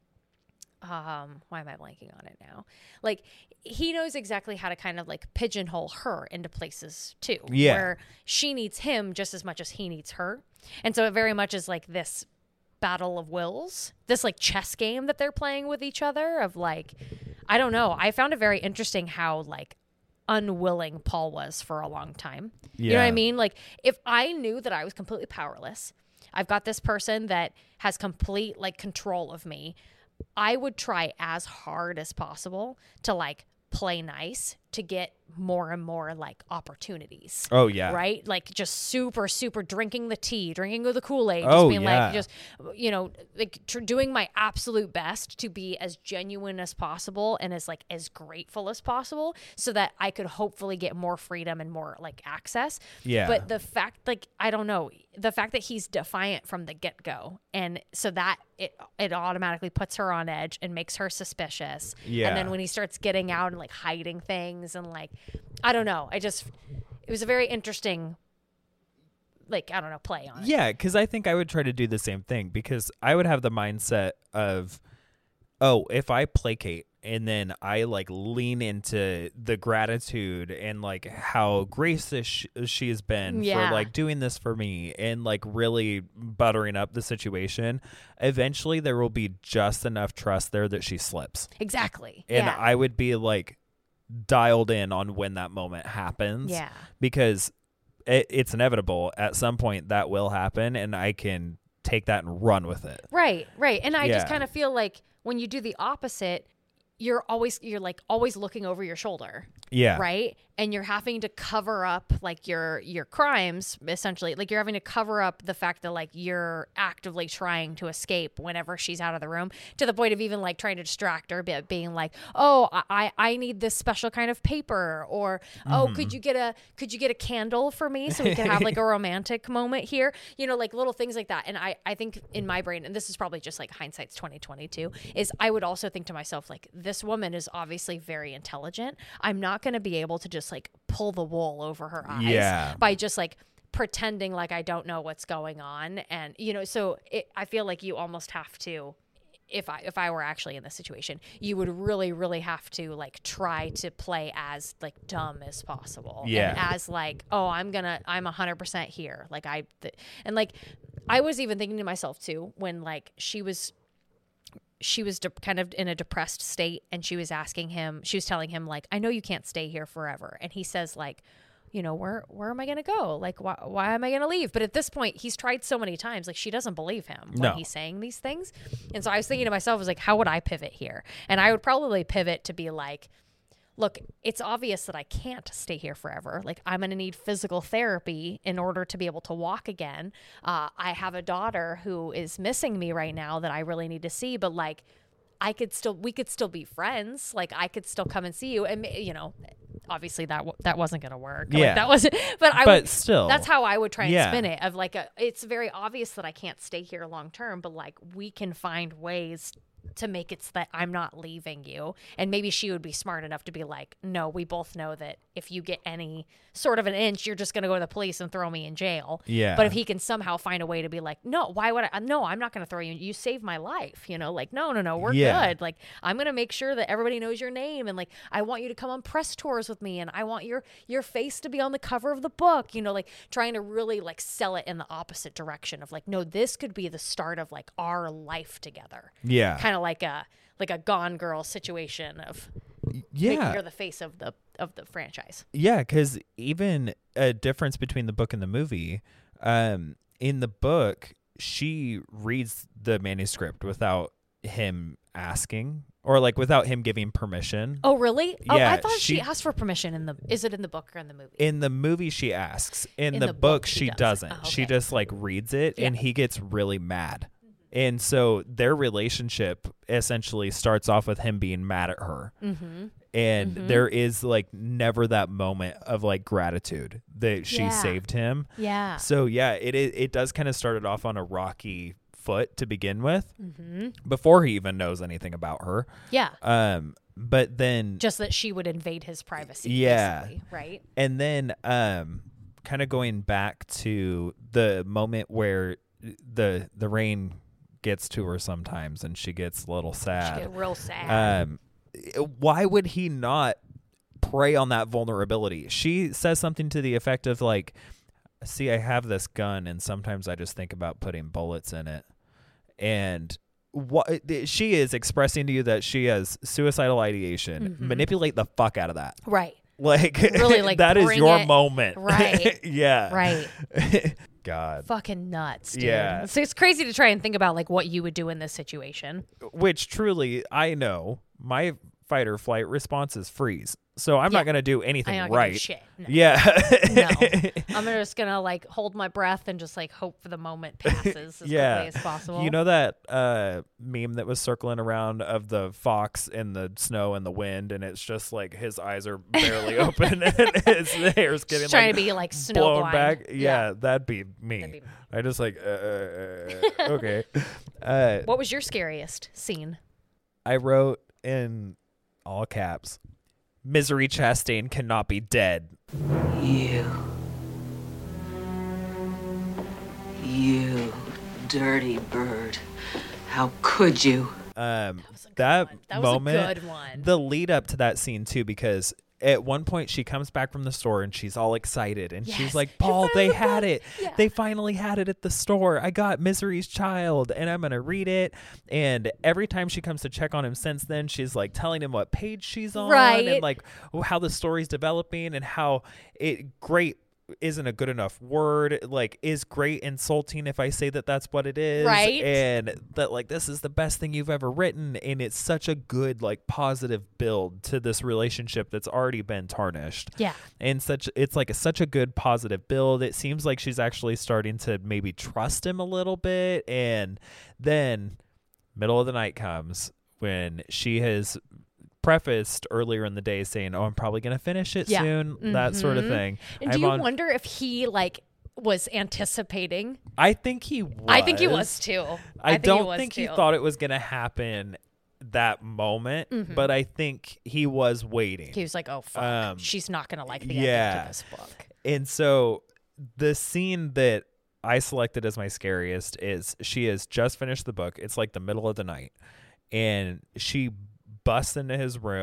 Um, why am I blanking on it now? Like he knows exactly how to kind of like pigeonhole her into places too, Yeah. where she needs him just as much as he needs her. And so it very much is like this battle of wills, this like chess game that they're playing with each other of like, I don't know. I found it very interesting how like unwilling Paul was for a long time. You know what I Yeah. mean? Like if I knew that I was completely powerless, I've got this person that has complete like control of me, I would try as hard as possible to like play nice to get more and more like opportunities. Oh yeah. Right? Like just super, super drinking the tea, drinking the Kool-Aid, just Oh, being yeah. like, just, you know, like tr- doing my absolute best to be as genuine as possible and as like as grateful as possible so that I could hopefully get more freedom and more like access. Yeah. But the fact, like, I don't know, the fact that he's defiant from the get-go, and so that it it automatically puts her on edge and makes her suspicious. Yeah. And then when he starts getting out and like hiding things and like, I don't know, I just, it was a very interesting, like, I don't know, play on it. Yeah, because I think I would try to do the same thing because I would have the mindset of, oh, if I placate and then I like lean into the gratitude and like how gracious sh- she has been Yeah. for like doing this for me and like really buttering up the situation, eventually there will be just enough trust there that she slips. Exactly. And yeah. I would be like dialed in on when that moment happens. Yeah. Because it, it's inevitable at some point that will happen and I can take that and run with it. Right, right. And I just Yeah. kind of feel like when you do the opposite, you're always you're like always looking over your shoulder. Yeah. Right? And you're having to cover up like your your crimes essentially. Like you're having to cover up the fact that like you're actively trying to escape whenever she's out of the room, to the point of even like trying to distract her, but being like, "Oh, I I need this special kind of paper," or "Oh, could you get a could you get a candle for me so we can have like a romantic moment here?" You know, like little things like that. And I I think in my brain, and this is probably just like hindsight's twenty twenty-two, is I would also think to myself like, this woman is obviously very intelligent. I'm not going to be able to just like pull the wool over her eyes Yeah. by just like pretending like I don't know what's going on. And, you know, so it, I feel like you almost have to, if I, if I were actually in this situation, you would really, really have to like try to play as like dumb as possible. Yeah. And as like, oh, I'm gonna, I'm a hundred percent here. Like I, th- and like, I was even thinking to myself too, when like she was, she was de- kind of in a depressed state, and she was asking him, she was telling him like, I know you can't stay here forever. And he says like, you know, where, where am I going to go? Like, why, why am I going to leave? But at this point, he's tried so many times, like she doesn't believe him when No. he's saying these things. And so I was thinking to myself, I was like, how would I pivot here? And I would probably pivot to be like, look, it's obvious that I can't stay here forever. Like, I'm going to need physical therapy in order to be able to walk again. Uh, I have a daughter who is missing me right now that I really need to see, but like, I could still, we could still be friends. Like, I could still come and see you. And, you know, obviously that, w- that wasn't going to work. Yeah. Like, that wasn't, but I But would, still. that's how I would try and Yeah. spin it, of like, a, it's very obvious that I can't stay here long term, but like, we can find ways to make it so that I'm not leaving you. And maybe she would be smart enough to be like, no, we both know that if you get any sort of an inch, you're just going to go to the police and throw me in jail. Yeah. But if he can somehow find a way to be like, no, why would I? No, I'm not going to throw you. You saved my life. You know, like, no, no, no, we're Yeah. good. Like, I'm going to make sure that everybody knows your name. And like, I want you to come on press tours with me. And I want your, your face to be on the cover of the book, you know, like trying to really like sell it in the opposite direction of like, no, this could be the start of like our life together. Yeah. Kind of like a, like a Gone Girl situation of Yeah. making her the face of the of the franchise. Yeah, because even a difference between the book and the movie, um, in the book, she reads the manuscript without him asking, or like without him giving permission. Oh, really? Oh, I Yeah, thought she, she- asked for permission in the. Is it in the book or in the movie? In the movie, she asks. In, In the, the book, book, she she doesn't. doesn't. Oh, She okay. just like reads it, Yeah. and he gets really mad. And so their relationship essentially starts off with him being mad at her. Mm-hmm. And Mhm. there is like never that moment of like gratitude that she Yeah. saved him. Yeah. So yeah, it it, it does kind of start it off on a rocky foot to begin with, Mm-hmm. before he even knows anything about her. Yeah. Um, but then Just that she would invade his privacy. Yeah. Basically, right. and then um, kind of going back to the moment where the the rain gets to her sometimes, and she gets a little She sad. get real sad. Um, why would he not prey on that vulnerability? She says something to the effect of like, see, I have this gun, and sometimes I just think about putting bullets in it. And what she is expressing to you that she has suicidal ideation. Mhm. Manipulate the fuck out of that. right. Like, Really, like, that is bring your it- moment. right, yeah. Right. God. Fucking nuts, dude. Yeah. So it's crazy to try and think about like what you would do in this situation. Which truly, I know my fight or flight response is freeze. So I'm Yeah. not going to do anything I'm not gonna do right. shit. No. Yeah. No. I'm just gonna like hold my breath and just like hope for the moment passes as Yeah. quickly as possible. You know that uh, meme that was circling around of the fox in the snow and the wind, and it's just like his eyes are barely open and his hair's getting Just trying like to be like snow blown blind. back. Yeah. Yeah, that'd be me. That'd be me. I just like uh, uh, uh, okay. Uh, What was your scariest scene? I wrote in all caps, Misery Chastain cannot be dead. You. You dirty bird. How could you? Um, was a good that one. That was a moment, good one. the lead up to that scene too, because at one point she comes back from the store and she's all excited and Yes. she's like, They Paul, found they the had book." it. Yeah. They finally had it at the store. I got Misery's Child and I'm going to read it. And every time she comes to check on him since then, she's like telling him what page she's on Right. and like how the story's developing and how it great isn't a good enough word, like is great insulting if I say that that's what it is, Right. and that like this is the best thing you've ever written, and it's such a good like positive build to this relationship that's already been tarnished. Yeah. And such it's like a, such a good positive build. It seems like she's actually starting to maybe trust him a little bit, and then middle of the night comes when she has prefaced earlier in the day saying, oh, I'm probably going to finish it Yeah. soon, that sort of Mhm. thing. And do I'm you on- wonder if he like was anticipating? I think he was. I think he was too. I, think don't he was think he too. thought it was going to happen that moment, Mhm. but I think he was waiting. He was like, "Oh fuck, Um, she's not gonna like the yeah. ending to this book." And so the scene that I selected as my scariest is she has just finished the book. It's like the middle of the night, and she busts into his room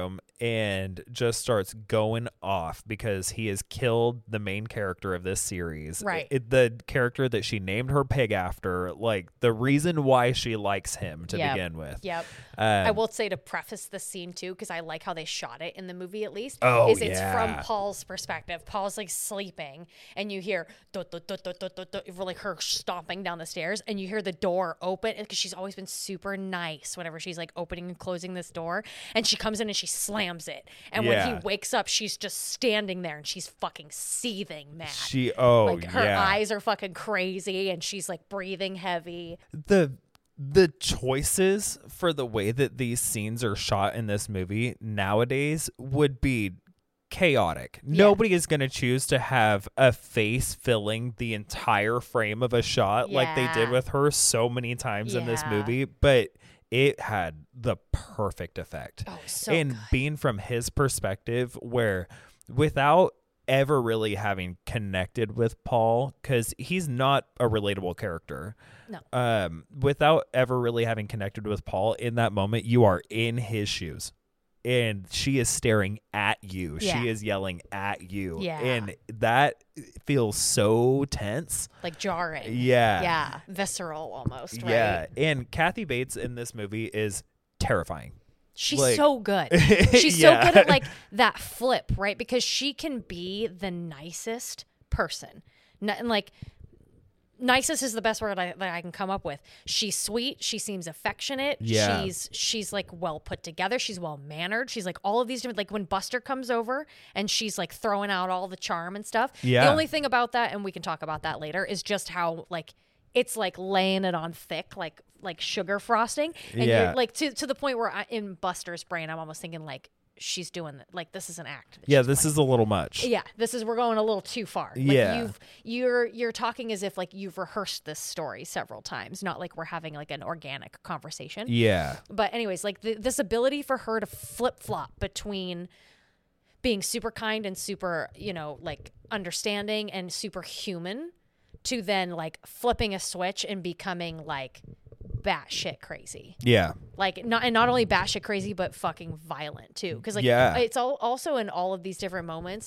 and just starts going off because he has killed the main character of this series. Right. It, the character that she named her pig after, like the reason why she likes him to Yep. begin with. Yep. Um, I will say to preface the scene too, because I like how they shot it in the movie at least. Oh, is it's yeah. from Paul's perspective. Paul's like sleeping, and you hear dut, dut, dut, dut, dut, dut, dut, for like her stomping down the stairs, and you hear the door open because she's always been super nice whenever she's like opening and closing this door, and she comes in and she slams it, and when Yeah. he wakes up, she's just standing there and she's fucking seething mad. She, oh, like her yeah. eyes are fucking crazy, and she's like breathing heavy. the the choices for the way that these scenes are shot in this movie nowadays would be chaotic. Nobody is going to choose to have a face filling the entire frame of a shot like they did Yeah. with her so many times in this Yeah. movie, but it had the perfect effect. Oh, so and good. being from his perspective, where without ever really having connected with Paul, because he's not a relatable character. No. Um, without ever really having connected with Paul in that moment, you are in his shoes. And she is staring at you. Yeah. She is yelling at you. Yeah. And that feels so tense. Like jarring. Yeah. Yeah. Visceral almost, right? Yeah. And Kathy Bates in this movie is terrifying. She's Like- so good. She's Yeah. so good at like that flip, right? Because she can be the nicest person. N- And like nicest is the best word I, that I can come up with. She's sweet. She seems affectionate. Yeah. She's she's like well put together. She's well mannered. She's like all of these different, like when Buster comes over and she's like throwing out all the charm and stuff. Yeah. The only thing about that, and we can talk about that later, is just how like it's like laying it on thick, like like sugar frosting, and Yeah. you're like to to the point where I, in Buster's brain, I'm almost thinking like she's doing th- like this is an act. that Yeah, she's this playing. is a little much. Yeah, this is we're going a little too far. Like Yeah. you've you're you're talking as if like you've rehearsed this story several times, not like we're having like an organic conversation. Yeah. But anyways, like th- this ability for her to flip flop between being super kind and super, you know, like understanding and super human, to then like flipping a switch and becoming like batshit crazy. Yeah. Like not and not only batshit crazy, but fucking violent too. Because like Yeah. it's all also in all of these different moments.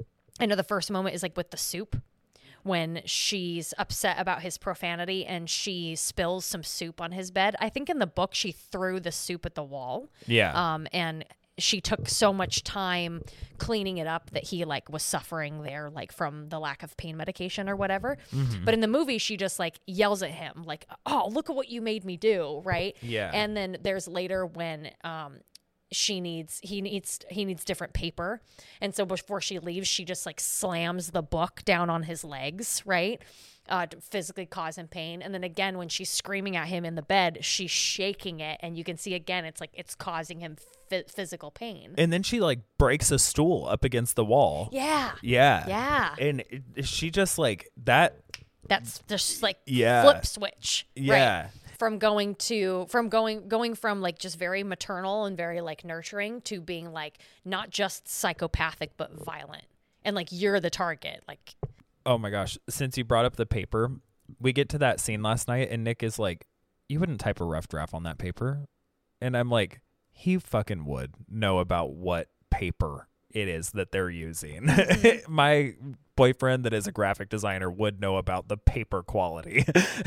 I know the first moment is like with the soup, when she's upset about his profanity and she spills some soup on his bed. I think in the book she threw the soup at the wall. Yeah. Um, and she took so much time cleaning it up that he like was suffering there, like from the lack of pain medication or whatever. Mm-hmm. But in the movie, she just like yells at him like, "Oh, look at what you made me do." Right. Yeah. And then there's later when, um, she needs he needs he needs different paper, and so before she leaves she just like slams the book down on his legs, right, uh to physically cause him pain. And then again when she's screaming at him in the bed, she's shaking it, and you can see again it's like it's causing him f- physical pain. And then she like breaks a stool up against the wall. Yeah, Yeah. yeah, And it, she just like that. that's just like Yeah. flip switch. Yeah. right? From going to from going going from like just very maternal and very like nurturing to being like not just psychopathic but violent, and like you're the target. Like Oh my gosh. Since you brought up the paper, we get to that scene last night and Nick is like, "You wouldn't type a rough draft on that paper." And I'm like, he fucking would know about what paper it is that they're using. Mm-hmm. My boyfriend that is a graphic designer would know about the paper quality.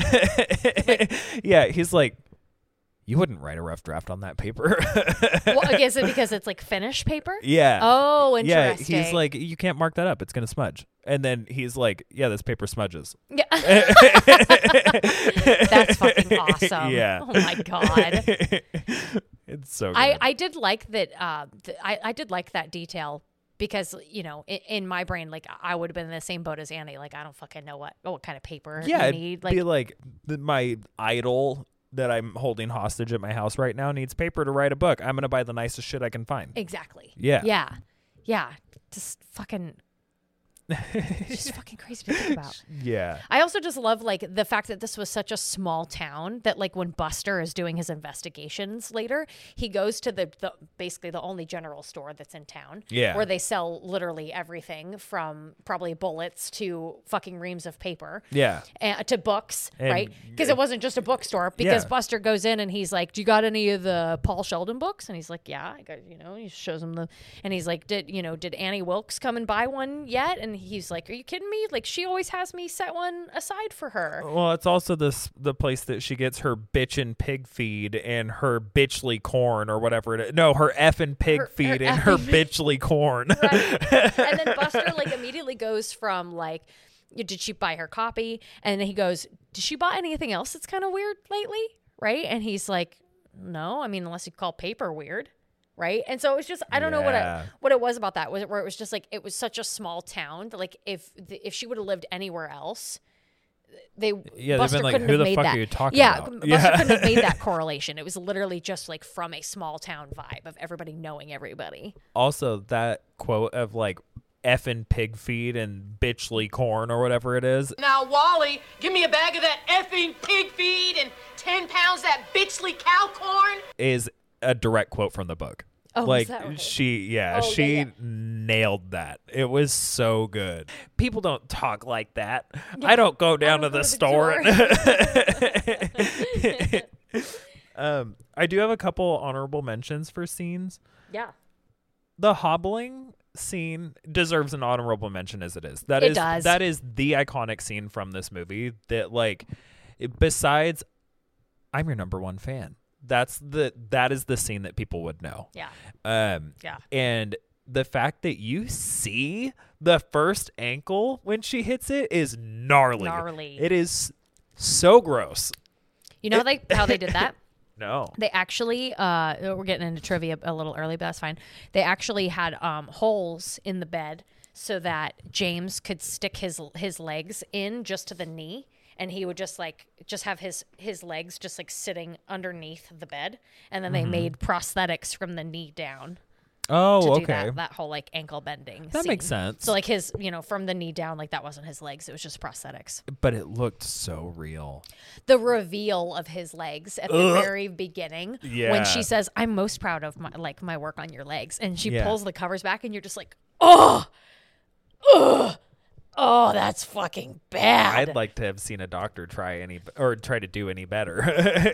Yeah, he's like, "You wouldn't write a rough draft on that paper." well, I guess it because it's like finished paper. Yeah. Oh, Yeah, interesting. he's like, "You can't mark that up. It's going to smudge." And then he's like, "Yeah, this paper smudges." Yeah. That's fucking awesome. Yeah. Oh my god. It's so good. I, I did like that. Uh, th- I I did like that detail because you know in, in my brain like I would have been in the same boat as Annie. Like I don't fucking know what what kind of paper yeah, you it'd need. Like be like the, my idol that I'm holding hostage at my house right now needs paper to write a book. I'm going to buy the nicest shit I can find. exactly. Yeah. Yeah. Yeah. Just fucking It's just fucking crazy to think about. Yeah. I also just love like the fact that this was such a small town that like when Buster is doing his investigations later, he goes to the, the basically the only general store that's in town. Yeah. Where they sell literally everything from probably bullets to fucking reams of paper. Yeah. And, to books, And- right? Because it wasn't just a bookstore. Because Yeah. Buster goes in and he's like, "Do you got any of the Paul Sheldon books?" And he's like, "Yeah, I got." You know, he shows him the, and he's like, "Did you know? Did Annie Wilkes come and buy one yet?" And he's like, "Are you kidding me? Like she always has me set one aside for her." Well, it's also this the place that she gets her bitchin' pig feed and her bitchly corn or whatever it is. No, her effing pig Her- feed her and her effing- bitchly corn. Right. And then Buster like immediately goes from like, "Did she buy her copy?" And then he goes, "Did she buy anything else that's kind of weird lately?" Right? And he's like, "No, I mean, unless you call paper weird." Right. And so it was just, I don't know what Yeah. it, what it was about that. Was it where it was just like, it was such a small town that like if, if she would have lived anywhere else, they, Yeah, they've Buster been like, couldn't "Who have the made fuck that. are you talking yeah, about?" Buster Yeah. couldn't have made that correlation. It was literally just like from a small town vibe of everybody knowing everybody. Also, that quote of like effing pig feed and bitchly corn or whatever it is. Now, Wally, give me a bag of that effing pig feed and ten pounds of that bitchly cow corn. Is a direct quote from the book. Oh, is like that right? she yeah, Oh, yeah, she yeah. nailed that. It was so good. People don't talk like that. I don't go down don't to go the to store. the um I do have a couple honorable mentions for scenes. Yeah. The hobbling scene deserves an honorable mention as it is. That It is does. that is the iconic scene from this movie that like besides I'm your number one fan. That's the that is the scene that people would know. Yeah. Um Yeah. and the fact that you see the first ankle when she hits it is gnarly. Gnarly. It is so gross. You know how they, how they did that? No. They actually, uh, we're getting into trivia a little early, but that's fine. They actually had um, holes in the bed so that James could stick his his legs in just to the knee, and he would just like just have his his legs just like sitting underneath the bed, and then they made prosthetics from the knee down to Oh, do okay. that that whole like ankle bending. That scene. makes sense. So like his, you know, from the knee down, like that wasn't his legs; it was just prosthetics. But it looked so real. The reveal of his legs at the very beginning Yeah. when she says, "I'm most proud of my like my work on your legs," and she Yeah. pulls the covers back, and you're just like, "Oh, oh, oh, that's fucking bad." I'd like to have seen a doctor try any or try to do any better.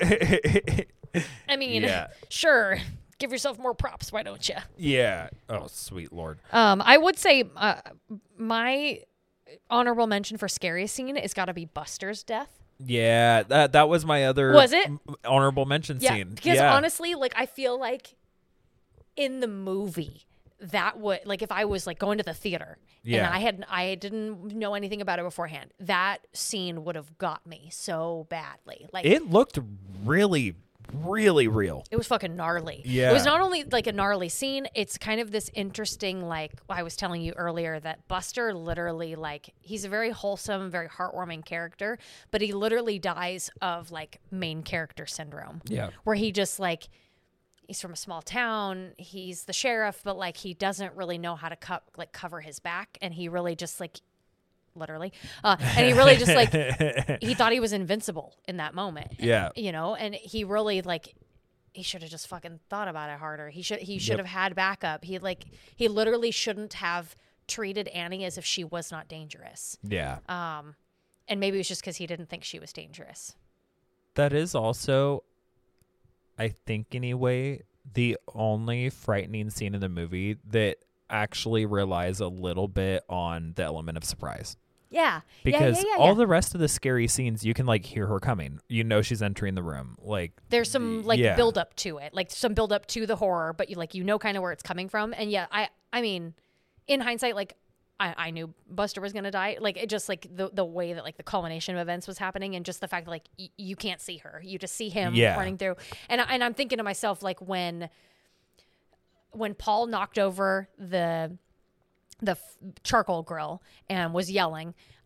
I mean, Yeah. sure, give yourself more props, why don't you? Yeah. Oh, sweet Lord. Um, I would say uh, my honorable mention for scariest scene is got to be Buster's death. Yeah, that that was my other Was it? m- honorable mention Yeah, scene. because yeah. honestly, like I feel like in the movie that would like if I was like going to the theater Yeah. and I had I didn't know anything about it beforehand, that scene would have got me so badly. Like it, it looked really, really real. was fucking gnarly. Yeah. It was not only like a gnarly scene, it's kind of this interesting like I was telling you earlier that Buster literally like he's a very wholesome, very heartwarming character, but he literally dies of like main character syndrome. Yeah. Where he just like he's from a small town, he's the sheriff, but like he doesn't really know how to co- like cover his back, and he really just like literally uh and he really just like he thought he was invincible in that moment. Yeah. You know, and he really like he should have just fucking thought about it harder. He should he should Yep. have had backup. He like he literally shouldn't have treated Annie as if she was not dangerous. Yeah. Um and maybe it was just cuz he didn't think she was dangerous. That is also, I think anyway, the only frightening scene in the movie that actually relies a little bit on the element of surprise. Yeah. Because yeah, yeah, yeah, all yeah. the rest of the scary scenes, you can like hear her coming. You know she's entering the room. Like There's some like yeah. build up to it, like some build up to the horror, but you like you know kind of where it's coming from. And yeah, I I mean, in hindsight, like I, I knew Buster was gonna die. Like it just like the the way that like the culmination of events was happening, and just the fact that like y- you can't see her, you just see him Yeah. running through. And I- and I'm thinking to myself like when when Paul knocked over the the f- charcoal grill and was yelling.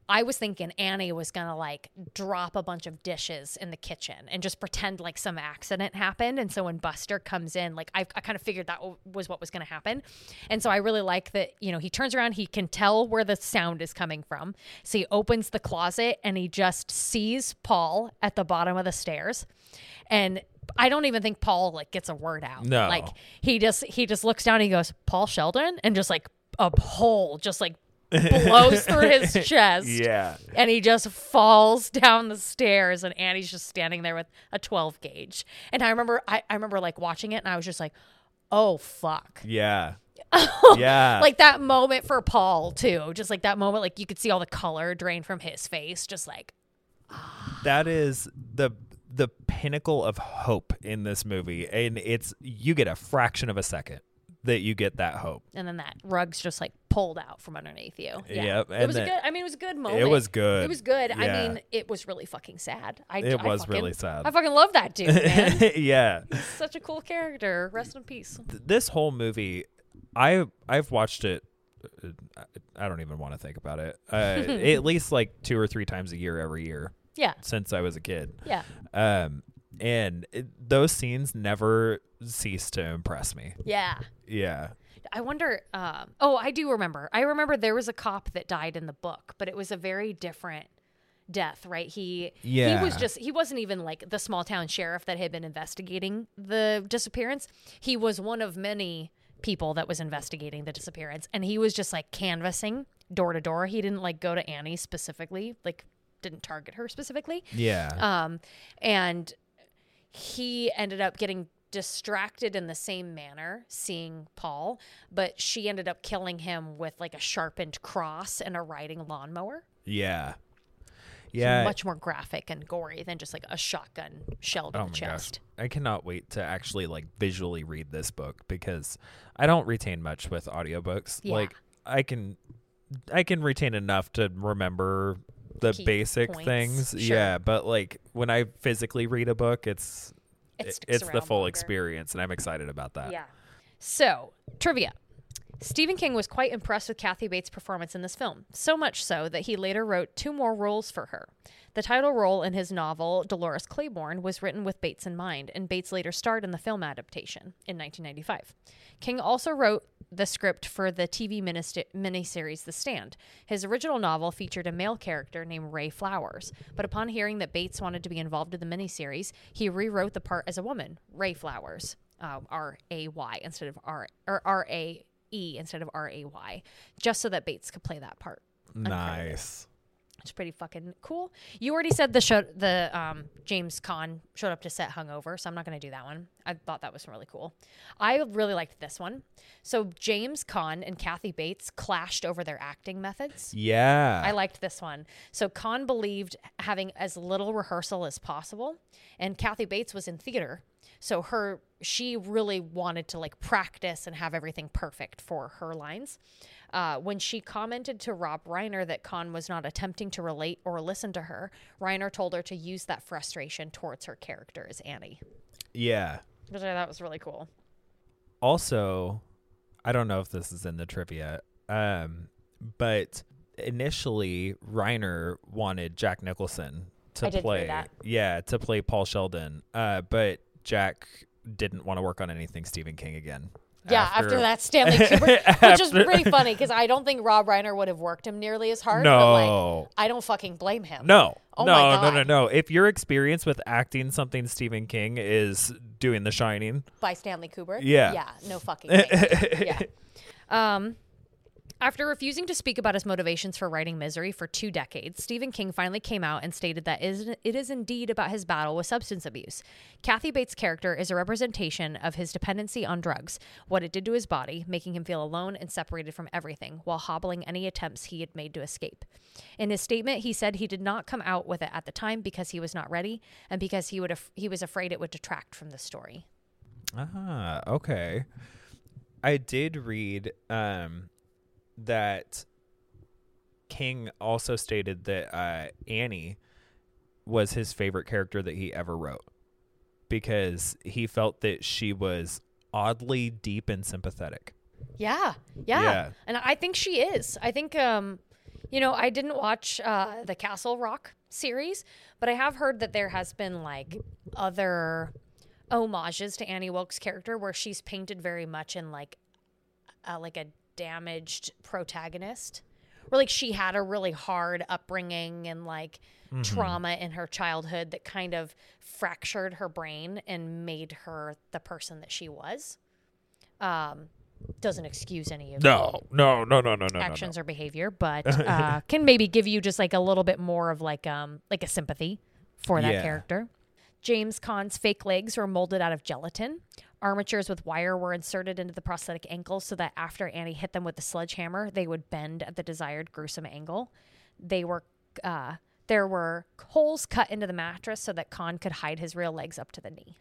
I was thinking Annie was going to like drop a bunch of dishes in the kitchen and just pretend like some accident happened. And so when Buster comes in, like I, I kind of figured that w- was what was going to happen. And so I really like that, you know, he turns around, he can tell where the sound is coming from. So he opens the closet and he just sees Paul at the bottom of the stairs. And I don't even think Paul like gets a word out. No. Like he just, he just looks down and he goes, Paul Sheldon, and just like a hole just like blows through his chest. Yeah. And he just falls down the stairs and Annie's just standing there with a twelve gauge. And I remember I, I remember like watching it and I was just like, oh fuck. Yeah. Yeah. Like that moment for Paul too. Just like that moment, like you could see all the color drain from his face. Just like that is the the pinnacle of hope in this movie. And it's you get a fraction of a second that you get that hope. and then that rug's just like pulled out from underneath you. Yeah. Yep, It and was then- a good I mean it was a good moment. It was good. It was good. I Yeah. mean, it was really fucking sad. I It I was fucking- really sad. I fucking love that dude, man. Yeah. Such a cool character. Rest in peace. Th- This whole movie, I I've watched it. uh, I don't even want to think about it. Uh, at least like two or three times a year every year Yeah. since I was a kid. Yeah. Um, and it, those scenes never cease to impress me. Yeah. Yeah. I wonder. Um, oh, I do remember. I remember there was a cop that died in the book, but it was a very different death, right? He he was Yeah. just he wasn't even like the small town sheriff that had been investigating the disappearance. He was one of many people that was investigating the disappearance, and he was just like canvassing door to door. He didn't like go to Annie specifically, like didn't target her specifically. Yeah. Um, and he ended up getting distracted in the same manner, seeing Paul, but she ended up killing him with like a sharpened cross and a riding lawnmower. yeah. So Yeah. much more graphic and gory than just like a shotgun shelled Oh in my the chest. gosh. I cannot wait to actually like visually read this book because I don't retain much with audiobooks. Yeah. Like I can I can retain enough to remember the Key basic points. things. Sure. Yeah, but like when I physically read a book, it's It it- sticks it's the around full longer. experience and I'm excited about that. Yeah. So, trivia. Stephen King was quite impressed with Kathy Bates' performance in this film, so much so that he later wrote two more roles for her. The title role in his novel, Dolores Claiborne, was written with Bates in mind, and Bates later starred in the film adaptation in nineteen ninety-five. King also wrote the script for the T V minist- miniseries The Stand. His original novel featured a male character named Ray Flowers, but upon hearing that Bates wanted to be involved in the miniseries, he rewrote the part as a woman, Ray Flowers, uh, R A Y instead of R or R A E instead of R A Y, just so that Bates could play that part. Nice. It's pretty fucking cool. You already said the show, the um, James Caan showed up to set hungover, so I'm not going to do that one. I thought that was really cool. I really liked this one. So James Caan and Kathy Bates clashed over their acting methods. Yeah. I liked this one. So Caan believed having as little rehearsal as possible, and Kathy Bates was in theater. So her, she really wanted to like practice and have everything perfect for her lines. Uh, when she commented to Rob Reiner that Caan was not attempting to relate or listen to her, Reiner told her to use that frustration towards her character as Annie, yeah. which I thought was really cool. Also, I don't know if this is in the trivia, um, but initially Reiner wanted Jack Nicholson to I did hear play, that. yeah, to play Paul Sheldon, uh, but Jack didn't want to work on anything Stephen King again. Yeah, after, that Stanley Kubrick, which is After- pretty funny because I don't think Rob Reiner would have worked him nearly as hard. But like, No, I don't fucking blame him. no, Oh no, my no, no, God. no. If your experience with acting something Stephen King is doing The Shining, By Stanley Kubrick. Yeah. Yeah. No fucking. Thank you. Yeah. Um, after refusing to speak about his motivations for writing Misery for two decades, Stephen King finally came out and stated that is- it is indeed about his battle with substance abuse. Kathy Bates' character is a representation of his dependency on drugs, what it did to his body, making him feel alone and separated from everything, while hobbling any attempts he had made to escape. In his statement, he said he did not come out with it at the time because he was not ready and because he would af- he was afraid it would detract from the story. ah, okay. I did read um, that King also stated that uh, Annie was his favorite character that he ever wrote because he felt that she was oddly deep and sympathetic. Yeah, yeah, Yeah. and I think she is. I think, um, You know, I didn't watch uh, the Castle Rock series, but I have heard that there has been like other homages to Annie Wilkes' character where she's painted very much in like uh, like a damaged protagonist, where like she had a really hard upbringing and like mm-hmm. trauma in her childhood that kind of fractured her brain and made her the person that she was. Um, doesn't excuse any of no, no, no, no, no, no, actions no, no. or behavior, but uh, can maybe give you just like a little bit more of like um like a sympathy for that yeah. character. James Caan's fake legs were molded out of gelatin. Armatures with wire were inserted into the prosthetic ankles so that after Annie hit them with the sledgehammer, they would bend at the desired gruesome angle. They were uh, there were holes cut into the mattress so that Caan could hide his real legs up to the knee.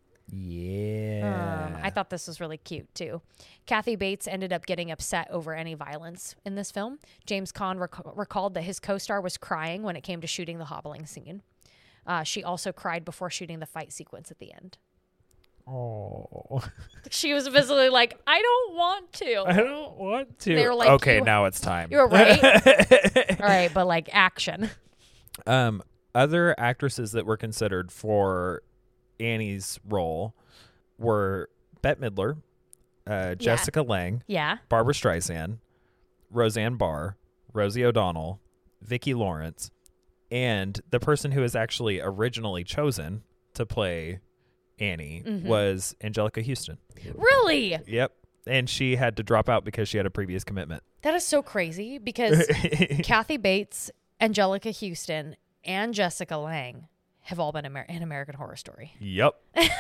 Yeah. Um, I thought this was really cute, too. Kathy Bates ended up getting upset over any violence in this film. James Caan rec- recalled that his co-star was crying when it came to shooting the hobbling scene. Uh, she also cried before shooting the fight sequence at the end. Oh. She was visibly like, I don't want to. I don't want to. They were like, okay, you, now it's time. You're right. All right, but like action. Um, other actresses that were considered for Annie's role were Bette Midler, uh, Jessica Lange, Yeah. Barbara Streisand, Roseanne Barr, Rosie O'Donnell, Vicki Lawrence, and the person who was actually originally chosen to play Annie mm-hmm. was Angelica Houston. Really? Yep. And she had to drop out because she had a previous commitment. That is so crazy because Kathy Bates, Angelica Houston, and Jessica Lange have all been Amer- in American Horror Story. Yep.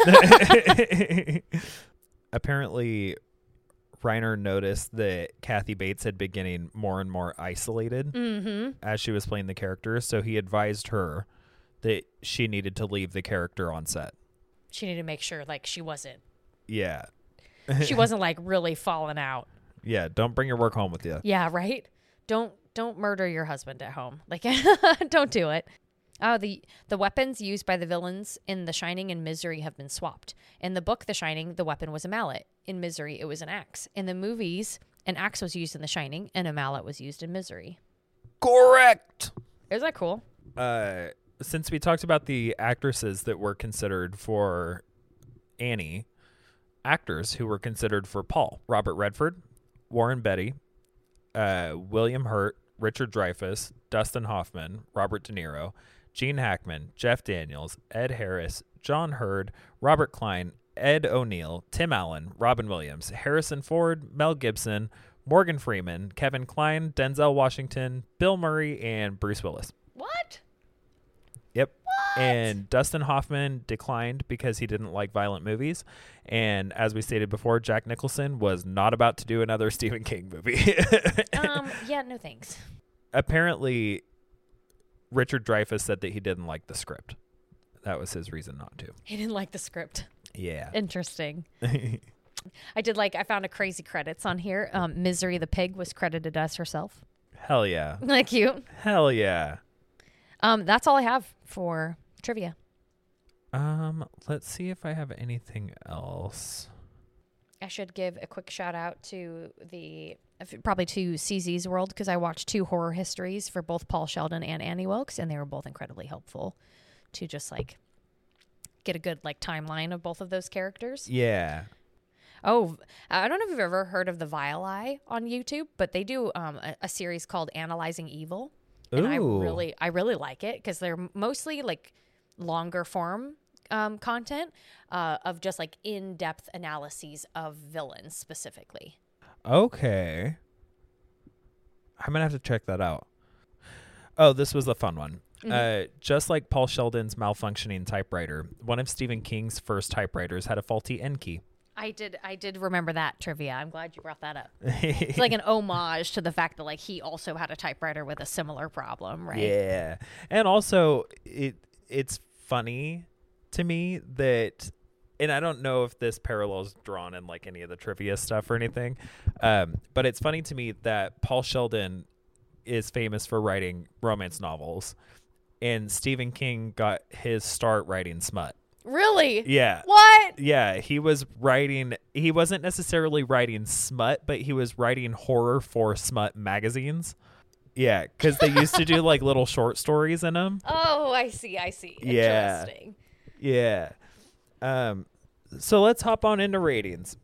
Apparently, Reiner noticed that Kathy Bates had been getting more and more isolated mm-hmm. as she was playing the character, so he advised her that she needed to leave the character on set. She needed to make sure, like, she wasn't. Yeah. She wasn't, like, really falling out. Yeah, don't bring your work home with you. Yeah, right? Don't don't murder your husband at home. Like, don't do it. Oh, the the weapons used by the villains in The Shining and Misery have been swapped. In the book The Shining, the weapon was a mallet. In Misery, it was an axe. In the movies, an axe was used in The Shining, and a mallet was used in Misery. Correct. Is that cool? Uh, since we talked about the actresses that were considered for Annie, actors who were considered for Paul: Robert Redford, Warren Beatty, uh, William Hurt, Richard Dreyfuss, Dustin Hoffman, Robert De Niro, Gene Hackman, Jeff Daniels, Ed Harris, John Hurd, Robert Klein, Ed O'Neill, Tim Allen, Robin Williams, Harrison Ford, Mel Gibson, Morgan Freeman, Kevin Kline, Denzel Washington, Bill Murray, and Bruce Willis. What? Yep. What? And Dustin Hoffman declined because he didn't like violent movies. And as we stated before, Jack Nicholson was not about to do another Stephen King movie. um. Yeah, no thanks. Apparently, Richard Dreyfuss said that he didn't like the script. That was his reason not to. He didn't like the script. Yeah. Interesting. I did like, I found a crazy credits on here. Um, Misery the pig was credited as herself. Hell yeah. Like cute. Hell yeah. Um, that's all I have for trivia. Um, let's see if I have anything else. I should give a quick shout out to the probably to C Z's World because I watched two horror histories for both Paul Sheldon and Annie Wilkes, and they were both incredibly helpful to just like get a good like timeline of both of those characters. Yeah. Oh, I don't know if you've ever heard of the Vile Eye on YouTube, but they do um, a, a series called Analyzing Evil, and Ooh. I really I really like it because they're mostly like longer form um, content uh, of just like in-depth analyses of villains specifically. Okay. I'm going to have to check that out. Oh, this was a fun one. Mm-hmm. Uh, just like Paul Sheldon's malfunctioning typewriter, one of Stephen King's first typewriters had a faulty end key. I did I did remember that trivia. I'm glad you brought that up. It's like an homage to the fact that like he also had a typewriter with a similar problem, right? Yeah. And also it it's funny to me that, and I don't know if this parallel's drawn in like any of the trivia stuff or anything, um, but it's funny to me that Paul Sheldon is famous for writing romance novels, and Stephen King got his start writing smut. Really? Yeah. What? Yeah, he was writing, he wasn't necessarily writing smut, but he was writing horror for smut magazines. Yeah, because they used to do like little short stories in them. Oh, I see. I see. Yeah. Interesting. Yeah. Um. So let's hop on into ratings.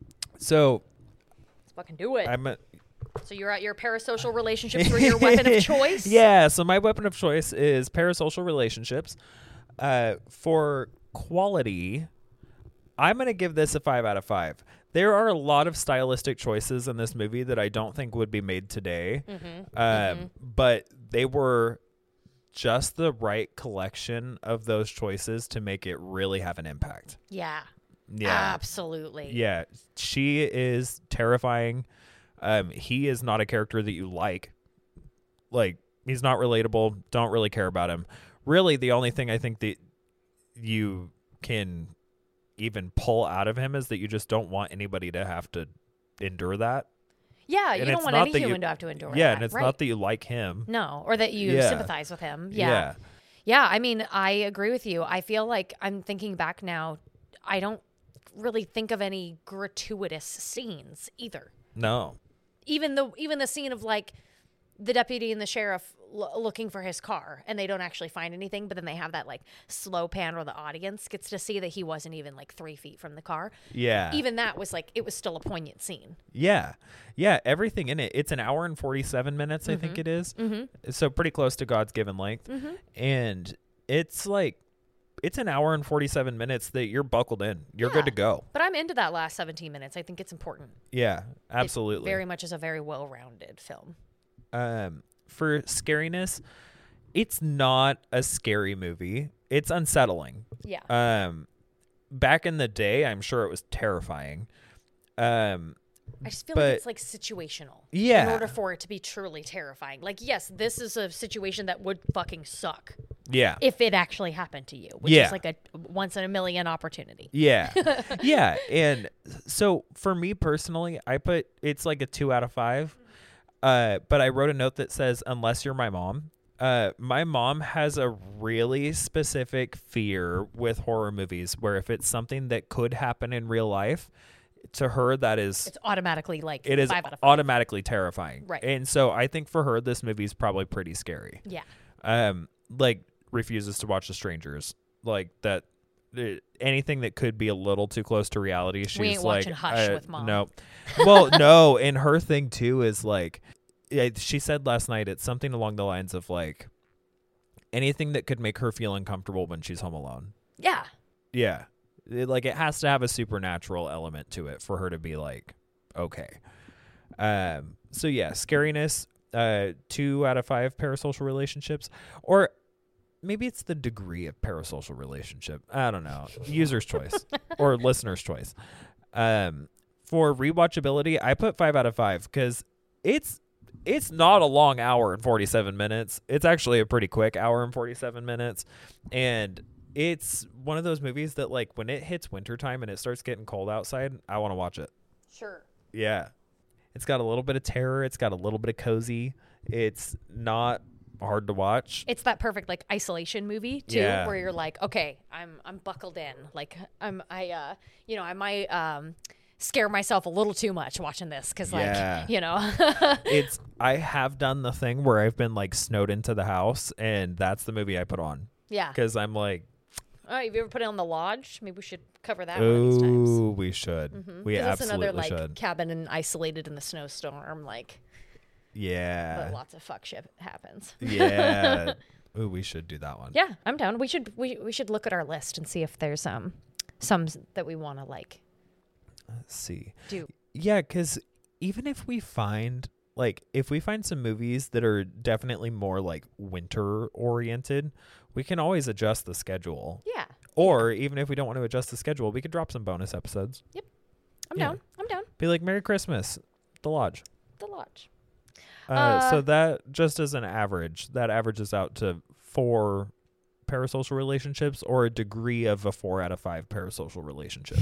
So Let's fucking do it. I'm. A, so you're at your parasocial relationships were your weapon of choice? Yeah. So my weapon of choice is parasocial relationships. Uh, for quality, I'm gonna give this a five out of five. There are a lot of stylistic choices in this movie that I don't think would be made today. Mm-hmm. Um, mm-hmm. But they were just the right collection of those choices to make it really have an impact. Yeah. Yeah. Absolutely. Yeah. She is terrifying. Um, he is not a character that you like. Like, he's not relatable. Don't really care about him. Really, the only thing I think that you can even pull out of him is that you just don't want anybody to have to endure that. Yeah, And you don't it's want not any that you- human to have to endure Yeah, that. and it's right. not that you like him. No, or that you Yeah. sympathize with him. Yeah. Yeah. Yeah, I mean, I agree with you. I feel like I'm thinking back now, I don't really think of any gratuitous scenes either. No. Even the even the scene of like the deputy and the sheriff l- looking for his car and they don't actually find anything, but then they have that like slow pan where the audience gets to see that he wasn't even like three feet from the car. Yeah. Even that was like, it was still a poignant scene. Yeah. Yeah. Everything in it. It's an hour and forty-seven minutes, I think it is. Mm-hmm. So pretty close to God's given length. Mm-hmm. And it's like, it's an hour and forty-seven minutes that you're buckled in. You're Yeah. good to go. But I'm into that last seventeen minutes. I think it's important. Yeah, It absolutely. very much is a very well-rounded film. um, for scariness, it's not a scary movie. It's unsettling. Yeah. Um, back in the day, I'm sure it was terrifying. Um, I just feel but- like it's like situational. Yeah. In order for it to be truly terrifying. Like, yes, this is a situation that would fucking suck yeah. if it actually happened to you, which Yeah. is like a once in a million opportunity. Yeah. Yeah. And so for me personally, I put it's like a two out of five. Uh, but I wrote a note that says, unless you're my mom. Uh, my mom has a really specific fear with horror movies where if it's something that could happen in real life, to her, that is It's automatically like it is five out of five. automatically terrifying. Right. And so I think for her, this movie is probably pretty scary. Yeah. Um, like refuses to watch The Strangers, like that. uh, Anything that could be a little too close to reality, she's ain't like, watching Hush uh, with Mom. No, well, no. And her thing too is like, yeah, she said last night it's something along the lines of like anything that could make her feel uncomfortable when she's home alone. Yeah. Yeah, It- like it has to have a supernatural element to it for her to be like, okay. Um. So yeah, scariness. Uh, two out of five parasocial relationships, or maybe it's the degree of parasocial relationship. I don't know. User's choice or listener's choice. Um, for rewatchability, I put five out of five because it's it's not a long hour and forty-seven minutes. It's actually a pretty quick hour and forty-seven minutes, and it's one of those movies that like when it hits wintertime and it starts getting cold outside, I want to watch it. Sure. Yeah. It's got a little bit of terror. It's got a little bit of cozy. It's not hard to watch. It's that perfect like isolation movie too, Yeah. where you're like, okay, I'm I'm buckled in. Like I'm I uh you know I might um scare myself a little too much watching this because like Yeah. you know It's I have done the thing where I've been like snowed into the house, and that's the movie I put on yeah. because I'm like, Oh, have you ever put it on The Lodge? Maybe we should cover that one of these times. oh, we should. Mhm. We 'Cause it's absolutely another like should. cabin and isolated in the snowstorm, like Yeah. but lots of fuck shit happens. Yeah. Ooh, we should do that one. Yeah, I'm down. We should we we should look at our list and see if there's um some that we want to like Let's see. do. Yeah, because even if we find like if we find some movies that are definitely more like winter oriented, we can always adjust the schedule. Yeah, Or even if we don't want to adjust the schedule, we could drop some bonus episodes. I'm Yeah. down. I'm down. Be like Merry Christmas, The Lodge. The Lodge. Uh, so Uh, that just as an average, that averages out to four parasocial relationships or a degree of a four out of five parasocial relationship.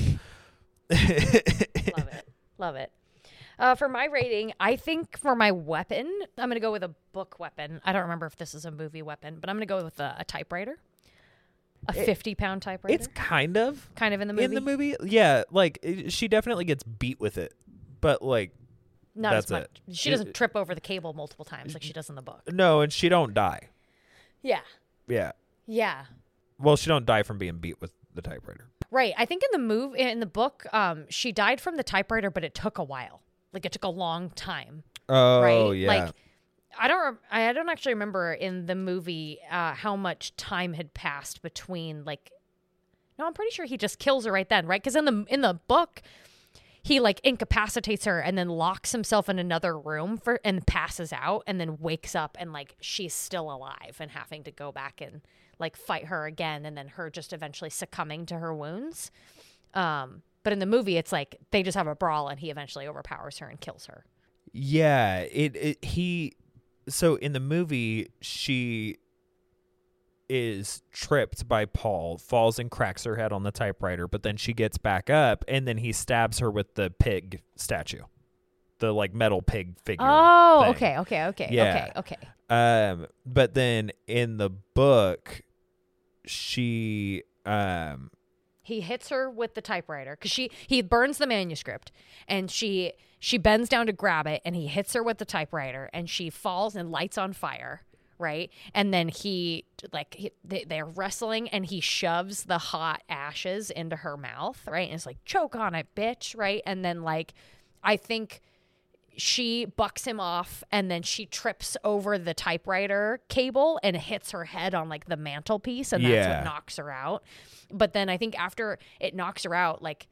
Love it. Love it. Uh, for my rating, I think for my weapon, I'm going to go with a book weapon. I don't remember if this is a movie weapon, but I'm going to go with a, a typewriter. A It- fifty pound typewriter. It's kind of kind of in the movie. in the movie. Yeah, like it, she definitely gets beat with it, but like Not That's as much. it. She doesn't trip over the cable multiple times like she does in the book. No, and she don't die. Yeah. Yeah. Yeah. Well, she don't die from being beat with the typewriter. Right. I think in the move in the book, um, she died from the typewriter, but it took a while. Like it took a long time. Oh, right? yeah. Like I don't rem- I don't actually remember in the movie uh, how much time had passed between like No, I'm pretty sure he just kills her right then, right? Cuz in the in the book he like incapacitates her and then locks himself in another room for and passes out and then wakes up and like she's still alive and having to go back and like fight her again and then her just eventually succumbing to her wounds. Um, but in the movie it's like they just have a brawl and he eventually overpowers her and kills her. Yeah, it, it he so in the movie she is tripped by Paul, falls and cracks her head on the typewriter, but then she gets back up and then he stabs her with the pig statue. The like metal pig figure. Oh, thing. okay, okay, okay, Yeah. okay, okay. Um but then in the book she um He hits her with the typewriter because she he burns the manuscript and she she bends down to grab it and he hits her with the typewriter and she falls and lights on fire, right? And then he like he, they, they're wrestling and he shoves the hot ashes into her mouth, right? And it's like choke on it, bitch, right? And then like I think she bucks him off and then she trips over the typewriter cable and hits her head on like the mantelpiece and that's Yeah. what knocks her out. But then I think after it knocks her out, like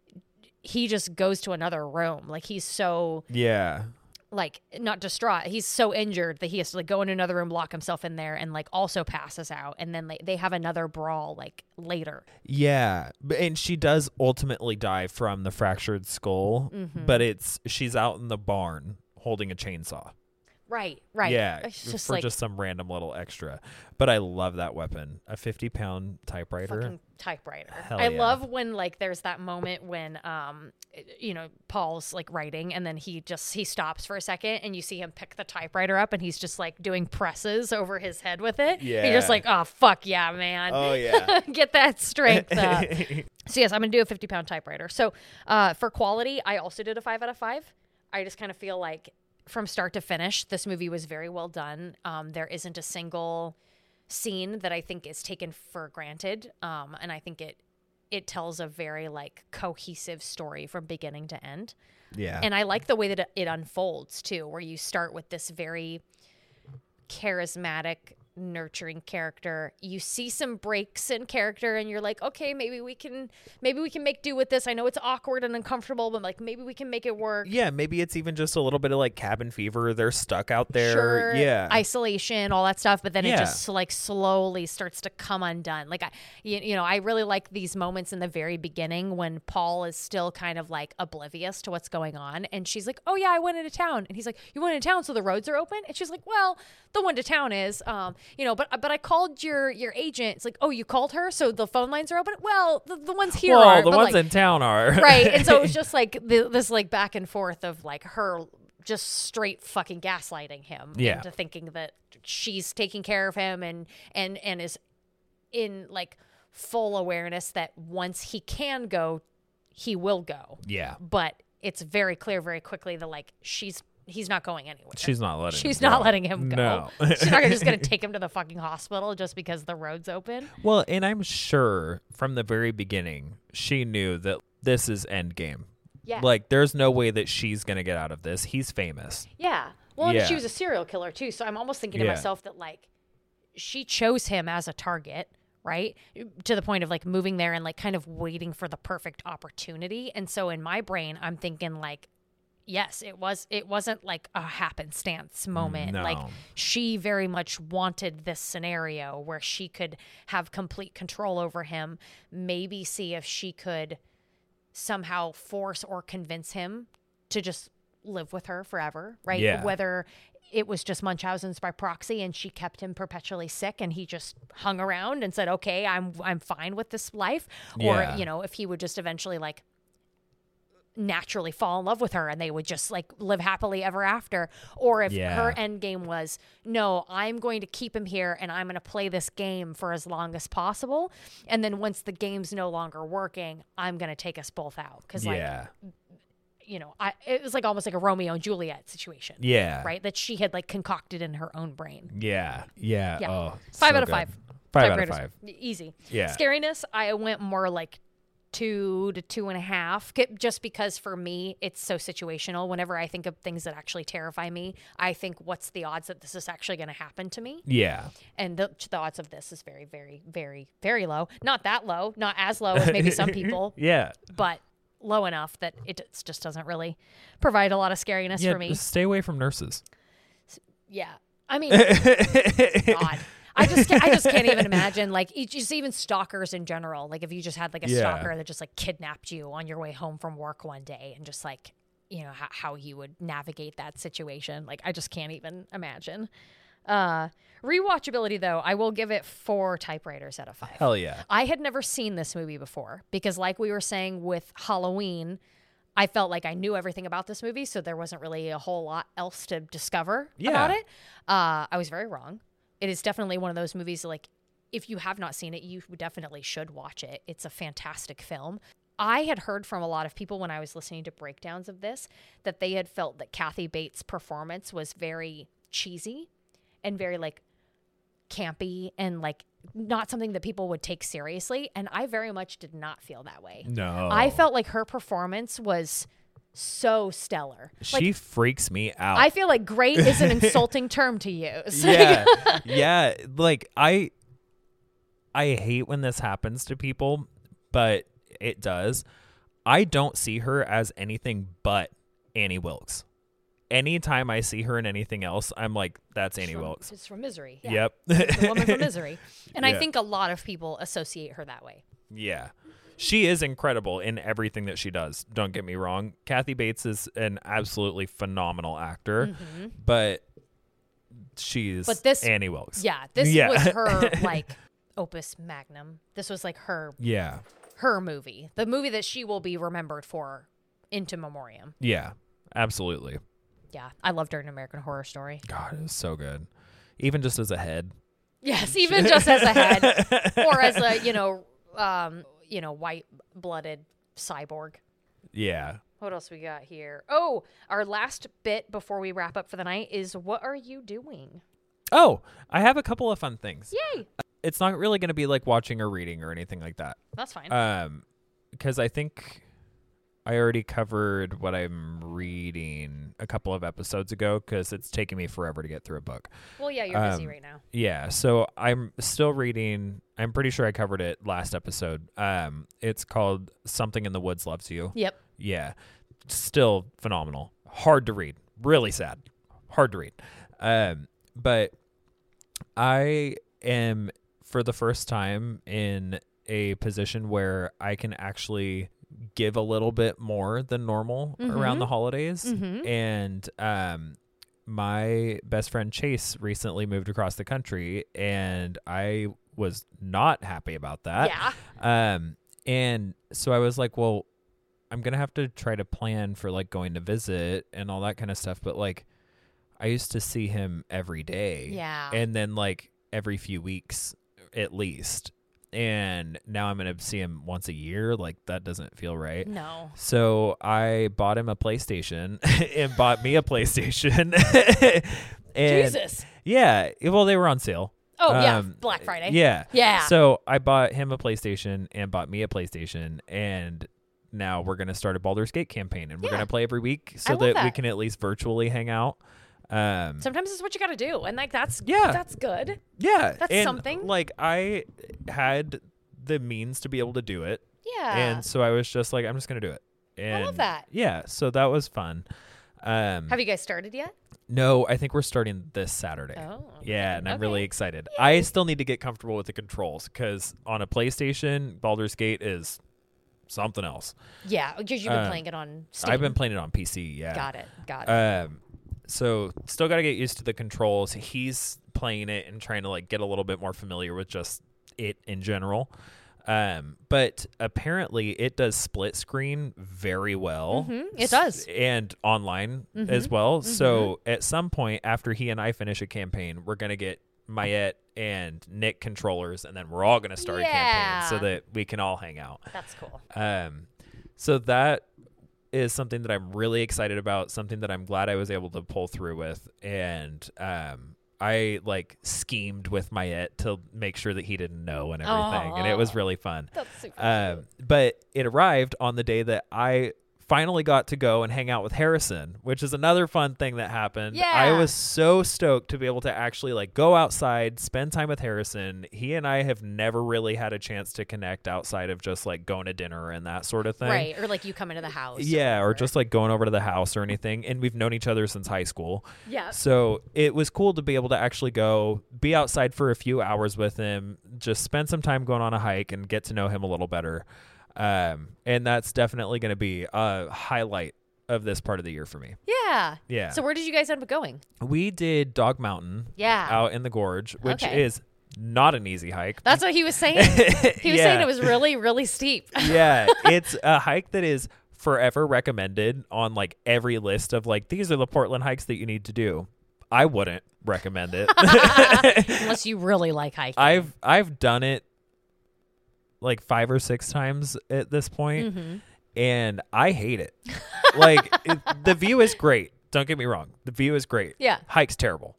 he just goes to another room. Like he's so yeah. like not distraught. He's so injured that he has to like go in another room, lock himself in there and like also passes out. And then like, they have another brawl like later. Yeah, b- and she does ultimately die from the fractured skull, Mm-hmm. but it's she's out in the barn holding a chainsaw. Right, right. Yeah, It's just for like just some random little extra. But I love that weapon, a fifty pound typewriter. fucking typewriter. Hell I yeah. love when like there's that moment when um you know Paul's like writing and then he just he stops for a second and you see him pick the typewriter up and he's just like doing presses over his head with it. Yeah. You're just like, oh fuck yeah, man. Oh yeah. Get that strength up. So yes, I'm gonna do a fifty pound typewriter. So uh for quality, I also did a five out of five. I just kind of feel like from start to finish, this movie was very well done. Um, there isn't a single scene that I think is taken for granted. Um, and I think it it tells a very like cohesive story from beginning to end. Yeah. And I like the way that it, it unfolds too, where you start with this very charismatic, nurturing character. You see some breaks in character and you're like, okay, maybe we can maybe we can make do with this. I know it's awkward and uncomfortable, but like maybe we can make it work. Yeah, maybe it's even just a little bit of like cabin fever. They're stuck out there. Sure, Yeah. isolation, all that stuff, but then Yeah. it just like slowly starts to come undone. Like I, you, you know, I really like these moments in the very beginning when Paul is still kind of like oblivious to what's going on, and she's like, "Oh yeah, I went into town," and he's like, "You went into town, so the roads are open?" And she's like, "Well, the one to town is, um, you know, but but I called your your agent." It's like, "Oh, you called her, so the phone lines are open?" Well, the, the ones here well, are the but, ones like, in town are. right, and so it was just like the, this like back and forth of like her just straight fucking gaslighting him Yeah. into thinking that she's taking care of him and and and is in like full awareness that once he can go, he will go. Yeah. But it's very clear very quickly that like she's he's not going anywhere. She's not letting She's him not go. letting him go. No. She's not just going to take him to the fucking hospital just because the road's open. Well, and I'm sure from the very beginning she knew that this is endgame. Yeah. Like, there's no way that she's going to get out of this. He's famous. Yeah. Well, and Yeah. she was a serial killer too, so I'm almost thinking to Yeah. myself that like she chose him as a target, right? To the point of like moving there and like kind of waiting for the perfect opportunity. And so in my brain, I'm thinking like, yes, it was it wasn't like a happenstance moment. No. Like she very much wanted this scenario where she could have complete control over him, maybe see if she could somehow force or convince him to just live with her forever, right? Yeah. Whether it was just Munchausen's by proxy and she kept him perpetually sick and he just hung around and said, okay, I'm I'm fine with this life. Yeah. Or, you know, if he would just eventually like naturally fall in love with her and they would just like live happily ever after. Or if Yeah. her end game was, no, I'm going to keep him here and I'm going to play this game for as long as possible. And then once the game's no longer working, I'm going to take us both out. Cause like, Yeah. you know, I it was like almost like a Romeo and Juliet situation. Yeah. Right? That she had like concocted in her own brain. Yeah. Yeah. Yeah. Oh, Five so out of good. five. Five out of Typewriters. five. E- Easy. Yeah. Scariness, I went more like two to two and a half, K- just because for me, it's so situational. Whenever I think of things that actually terrify me, I think, what's the odds that this is actually going to happen to me? Yeah. And the, the odds of this is very, very, very, very low. Not that low, not as low as maybe some people, Yeah. but low enough that it just doesn't really provide a lot of scariness Yeah. for me. Just stay away from nurses. Yeah. I mean, God. I just can't, I just can't even imagine, like, e- just even stalkers in general. Like, if you just had like a Yeah. stalker that just like kidnapped you on your way home from work one day, and just like, you know, how, how you would navigate that situation. Like, I just can't even imagine. Uh, rewatchability, though, I will give it four typewriters out of five. Hell yeah. I had never seen this movie before because, like we were saying with Halloween, I felt like I knew everything about this movie, so there wasn't really a whole lot else to discover Yeah. about it. Uh, I was very wrong. It is definitely one of those movies that, like, if you have not seen it, you definitely should watch it. It's a fantastic film. I had heard from a lot of people when I was listening to breakdowns of this that they had felt that Kathy Bates' performance was very cheesy and very, like, campy and, like, not something that people would take seriously. And I very much did not feel that way. No. I felt like her performance was so stellar. She Like, freaks me out. I feel like great is an insulting term to use. yeah. Yeah. Like I I hate when this happens to people, but it does. I don't see her as anything but Annie Wilkes. Anytime I see her in anything else, I'm like, that's Annie from, Wilkes. It's from Misery. Yeah. Yep. The woman from Misery. And I Yeah. think a lot of people associate her that way. Yeah. She is incredible in everything that she does. Don't get me wrong. Kathy Bates is an absolutely phenomenal actor, but she's But this- Annie Wilkes. Yeah. This Yeah. was her, like, opus magnum. This was, like, her Yeah. her movie. The movie that she will be remembered for into memoriam. Yeah. Absolutely. Yeah. I loved her in American Horror Story. God, it was so good. Even just as a head. Yes, even just as a head. Or as a, you know, um, you know, white-blooded cyborg. Yeah. What else we got here? Oh, our last bit before we wrap up for the night is, what are you doing? Oh, I have a couple of fun things. Yay! It's not really going to be like watching or reading or anything like that. That's fine. Um, because I think I already covered what I'm reading a couple of episodes ago because it's taking me forever to get through a book. well, yeah, you're busy um, right now. Yeah, so I'm still reading. I'm pretty sure I covered it last episode. Um, it's called Something in the Woods Loves You. Yep. Yeah, still phenomenal. Hard to read. Really sad. Hard to read. Um, but I am for the first time in a position where I can actually give a little bit more than normal around the holidays. And um, my best friend Chase recently moved across the country, and I was not happy about that. Yeah. Um, and so I was like, well, I'm going to have to try to plan for like going to visit and all that kind of stuff. But like, I used to see him every day. Yeah. And then like every few weeks at least. And now I'm going to see him once a year. Like that doesn't feel right. No. So I bought him a PlayStation and bought me a PlayStation. and Jesus. yeah. Well, they were on sale. Oh, yeah. Um, Black Friday. Yeah. Yeah. So I bought him a PlayStation and bought me a PlayStation, and now we're going to start a Baldur's Gate campaign, and we're Yeah. going to play every week so I love that, we that. can at least virtually hang out. Um, Sometimes it's what you got to do. And, like, that's Yeah. that's good. yeah. That's and, something. Like, I had the means to be able to do it, Yeah. and so I was just like, I'm just going to do it. And love that. Yeah. So that was fun. Um, Have you guys started yet? No, I think we're starting this Saturday. Oh, Yeah, and I'm really okay. excited. I still need to get comfortable with the controls because on a PlayStation, Baldur's Gate is something else. Yeah. Because you've been Uh, playing it on Steam. I've been playing it on P C, yeah. Got it. Got it. Um, so still got to get used to the controls. He's playing it and trying to like get a little bit more familiar with just it in general. Um, but apparently it does split screen very well. Mhm, it does. And online Mhm, as well. So at some point after he and I finish a campaign, we're going to get Mayette and Nick controllers, and then we're all going to start a campaign so Yeah. that we can all hang out. That's cool. Um, so that is something that I'm really excited about, something that I'm glad I was able to pull through with. And um, I like schemed with my it to make sure that he didn't know and everything. And it was really fun. That's super Um, but it arrived on the day that I finally got to go and hang out with Harrison, which is another fun thing that happened. Yeah. I was so stoked to be able to actually like go outside, spend time with Harrison. He and I have never really had a chance to connect outside of just like going to dinner and that sort of thing. Right. Or like you come into the house. Yeah, or whatever. just like going over to the house or anything. And we've known each other since high school. Yeah. So it was cool to be able to actually go be outside for a few hours with him, just spend some time going on a hike and get to know him a little better. Um, and that's definitely going to be a highlight of this part of the year for me. Yeah. Yeah. So where did you guys end up going? We did Dog Mountain Yeah. out in the gorge, which Okay. is not an easy hike. That's what he was saying. He was Yeah. saying it was really, really steep. Yeah, it's a hike that is forever recommended on like every list of like, these are the Portland hikes that you need to do. I wouldn't recommend it. Unless you really like hiking. I've I've done it like five or six times at this point, Mm-hmm. and I hate it. Like it, the view is great. Don't get me wrong. The view is great. Yeah. Hike's terrible.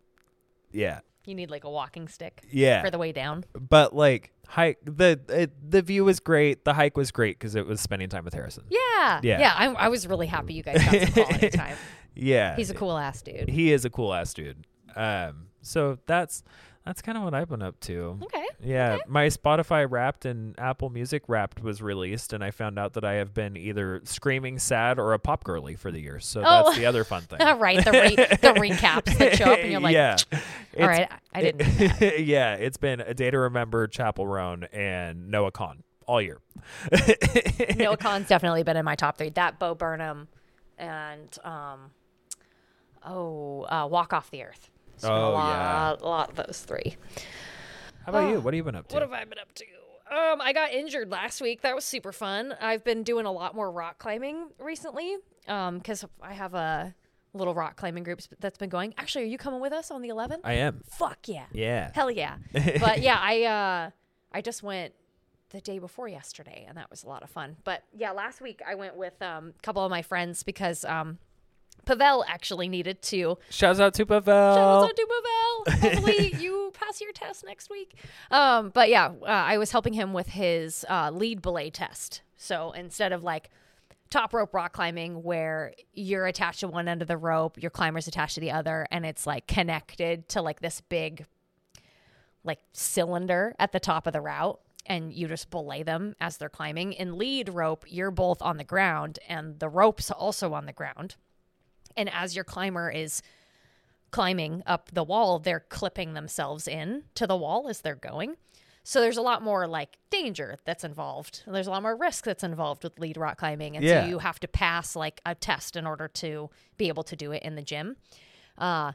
Yeah. You need like a walking stick Yeah. for the way down. But like hike the it, the view was great. The hike was great because it was spending time with Harrison. Yeah. Yeah. Yeah. I, I was really happy you guys got some quality time. Yeah. He's a cool ass dude. He is a cool ass dude. Um. So that's that's kind of what I've been up to. Okay. Yeah, Okay. my Spotify Wrapped and Apple Music Wrapped was released, and I found out that I have been either screaming sad or a pop girly for the year. So Oh. that's the other fun thing. All right. The, re- the recaps that show up and you're like, yeah, all right, I didn't know that. yeah, it's been A Day to Remember, Chapel Roan, and Noah Kahan all year. Noah Kahan's definitely been in my top three. That, Bo Burnham, and um, oh, uh, Walk Off the Earth. It's been Oh, a lot, yeah. a lot of those three. How about you? What have you been up to? What have I been up to? Um, I got injured last week. That was super fun. I've been doing a lot more rock climbing recently. Um, because I have a little rock climbing group that's been going. Actually, are you coming with us on the eleventh? I am. Fuck yeah. Yeah. Hell yeah. But yeah, I uh, I just went the day before yesterday, and that was a lot of fun. But yeah, last week I went with um, a couple of my friends because um, Pavel actually needed to. Shouts out to Pavel. Shout out to Pavel. Hopefully you pass your test next week. Um, but yeah, uh, I was helping him with his uh, lead belay test. So instead of like top rope rock climbing where you're attached to one end of the rope, your climber's attached to the other, and it's like connected to like this big like cylinder at the top of the route, and you just belay them as they're climbing. In lead rope, you're both on the ground and the rope's also on the ground. And as your climber is climbing up the wall, they're clipping themselves in to the wall as they're going. So there's a lot more like danger that's involved. There's a lot more risk that's involved with lead rock climbing. And Yeah. so you have to pass like a test in order to be able to do it in the gym. Uh,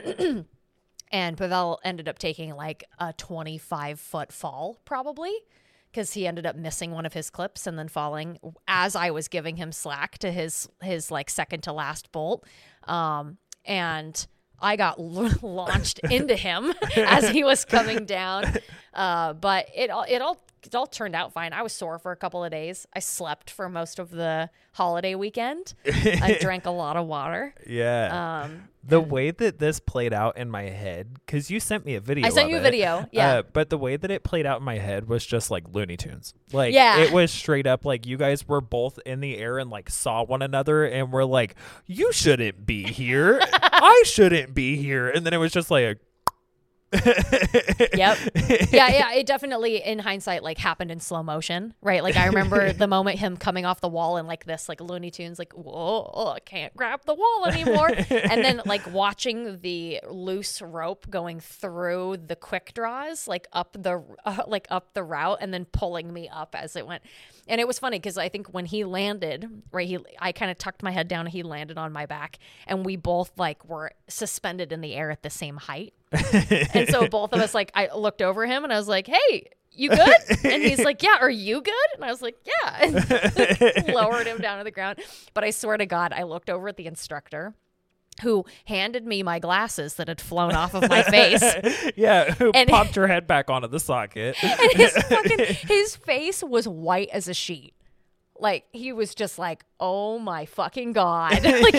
and Pavel ended up taking like a twenty-five foot fall probably, because he ended up missing one of his clips and then falling as I was giving him slack to his his like second to last bolt. Um, and I got l- launched into him as he was coming down. Uh, but it all it all it all turned out fine. I was sore for a couple of days. I slept for most of the holiday weekend. I drank a lot of water. Yeah. Um, The way that this played out in my head, because you sent me a video. I sent of you a it, video, yeah. Uh, but the way that it played out in my head was just like Looney Tunes. Like, Yeah. it was straight up like you guys were both in the air and like saw one another and were like, you shouldn't be here. I shouldn't be here. And then it was just like, Yep. Yeah, yeah. It definitely, in hindsight, like happened in slow motion, right? Like I remember the moment him coming off the wall and like this, like Looney Tunes, like whoa, oh, I can't grab the wall anymore, and then like watching the loose rope going through the quick draws, like up the uh, like up the route, and then pulling me up as it went. And it was funny because I think when he landed, right, he I kind of tucked my head down, and he landed on my back, and we both like were suspended in the air at the same height. And so both of us, like, I looked over him and I was like, hey, you good? And he's like, yeah, are you good? And I was like, yeah. And lowered him down to the ground. But I swear to God, I looked over at the instructor who handed me my glasses that had flown off of my face. yeah, who And- popped your head back onto the socket. And his fucking, his face was white as a sheet. like he was just like, oh my fucking God. Like,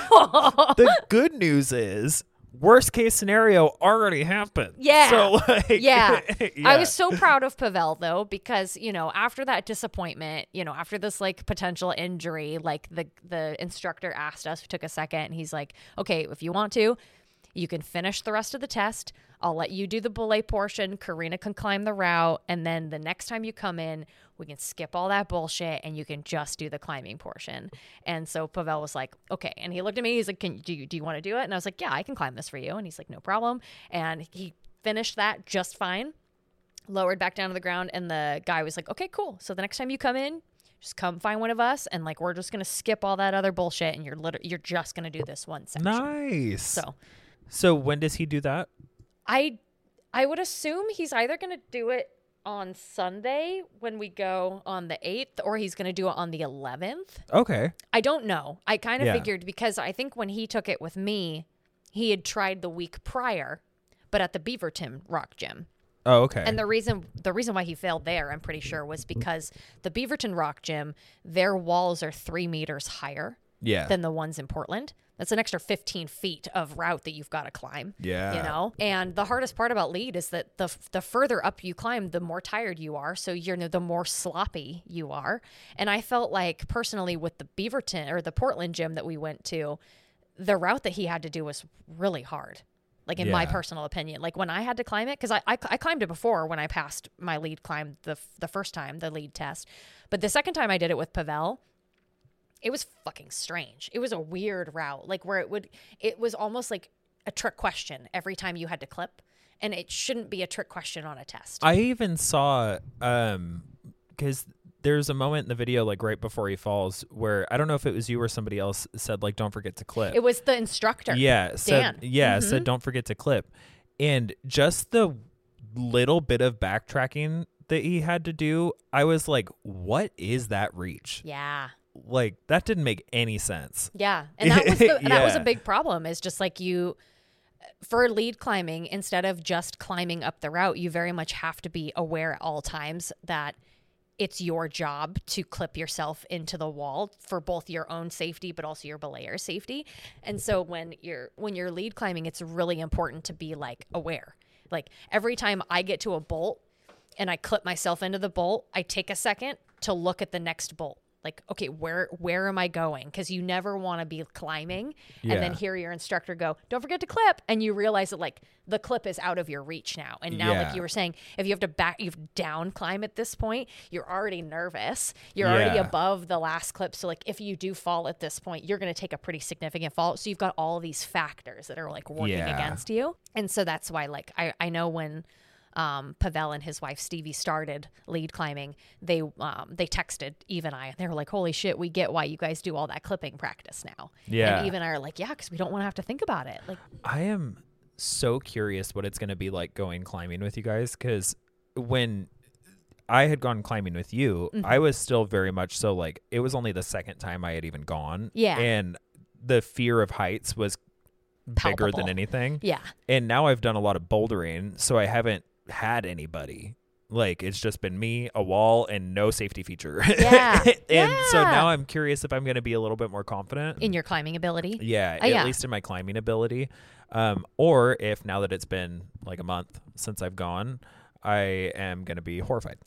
The good news is, worst case scenario already happened. Yeah. So like, yeah. yeah. I was so proud of Pavel though, because, you know, after that disappointment, you know, after this like potential injury, like the, the instructor asked us, we took a second and he's like, okay, if you want to, you can finish the rest of the test. I'll let you do the belay portion. Karina can climb the route. And then the next time you come in, we can skip all that bullshit and you can just do the climbing portion. And so Pavel was like, okay. And he looked at me. He's like, can do you, do you want to do it? And I was like, yeah, I can climb this for you. And he's like, no problem. And he finished that just fine, lowered back down to the ground. And the guy was like, okay, cool. So the next time you come in, just come find one of us. And like, we're just going to skip all that other bullshit. And you're literally, you're just going to do this one section. Nice. So, so when does he do that? I, I would assume he's either going to do it on Sunday when we go on the eighth, or he's going to do it on the eleventh. Okay. I don't know. I kind of Yeah. figured, because I think when he took it with me, he had tried the week prior, but at the Beaverton Rock Gym. Oh, okay. And the reason the reason why he failed there, I'm pretty sure, was because the Beaverton Rock Gym, their walls are three meters higher yeah. than the ones in Portland. That's an extra fifteen feet of route that you've got to climb. Yeah. You know? And the hardest part about lead is that the the further up you climb, the more tired you are. So you're the more sloppy you are. And I felt like personally with the Beaverton or the Portland gym that we went to, the route that he had to do was really hard. Like in my Yeah. personal opinion, like when I had to climb it, because I, I I climbed it before when I passed my lead climb the the first time, the lead test. But the second time I did it with Pavel, it was fucking strange. It was a weird route, like where it would, it was almost like a trick question every time you had to clip, and it shouldn't be a trick question on a test. I even saw, um, because there's a moment in the video, like right before he falls, where I don't know if it was you or somebody else said, like, don't forget to clip. It was the instructor. Yeah. Said, Dan. Yeah. Mhm. Said, don't forget to clip. And just the little bit of backtracking that he had to do, I was like, what is that reach? Yeah. Like, that didn't make any sense. Yeah. And that was the, that was a Yeah. big problem, is just like you, for lead climbing, instead of just climbing up the route, you very much have to be aware at all times that it's your job to clip yourself into the wall for both your own safety, but also your belayer safety. And so when you're, when you're lead climbing, it's really important to be like aware. Like every time I get to a bolt and I clip myself into the bolt, I take a second to look at the next bolt. Like, okay, where where am I going? Because you never want to be climbing and then Yeah. hear your instructor go, don't forget to clip. And you realize that like the clip is out of your reach now. And now, Yeah. like you were saying, if you have to back, you've down climb at this point, you're already nervous. You're already Yeah. above the last clip. So like if you do fall at this point, you're going to take a pretty significant fall. So you've got all these factors that are like working Yeah. against you. And so that's why like I, I know when Um, Pavel and his wife Stevie started lead climbing, they um, they texted Eve and I. They were like, "Holy shit, we get why you guys do all that clipping practice now." Yeah. and Eve and I are like, "Yeah, because we don't want to have to think about it." Like, I am so curious what it's going to be like going climbing with you guys, because when I had gone climbing with you, Mm-hmm. I was still very much so like, it was only the second time I had even gone. Yeah. And the fear of heights was bigger Palpable. than anything. yeah, And now I've done a lot of bouldering, so I haven't had anybody. Like, it's just been me, a wall, and no safety feature. Yeah. And so Yeah. now I'm curious if I'm going to be a little bit more confident. in your climbing ability. Yeah, Uh, at yeah. least in my climbing ability. Um, or if now that it's been like a month since I've gone, I am going to be horrified.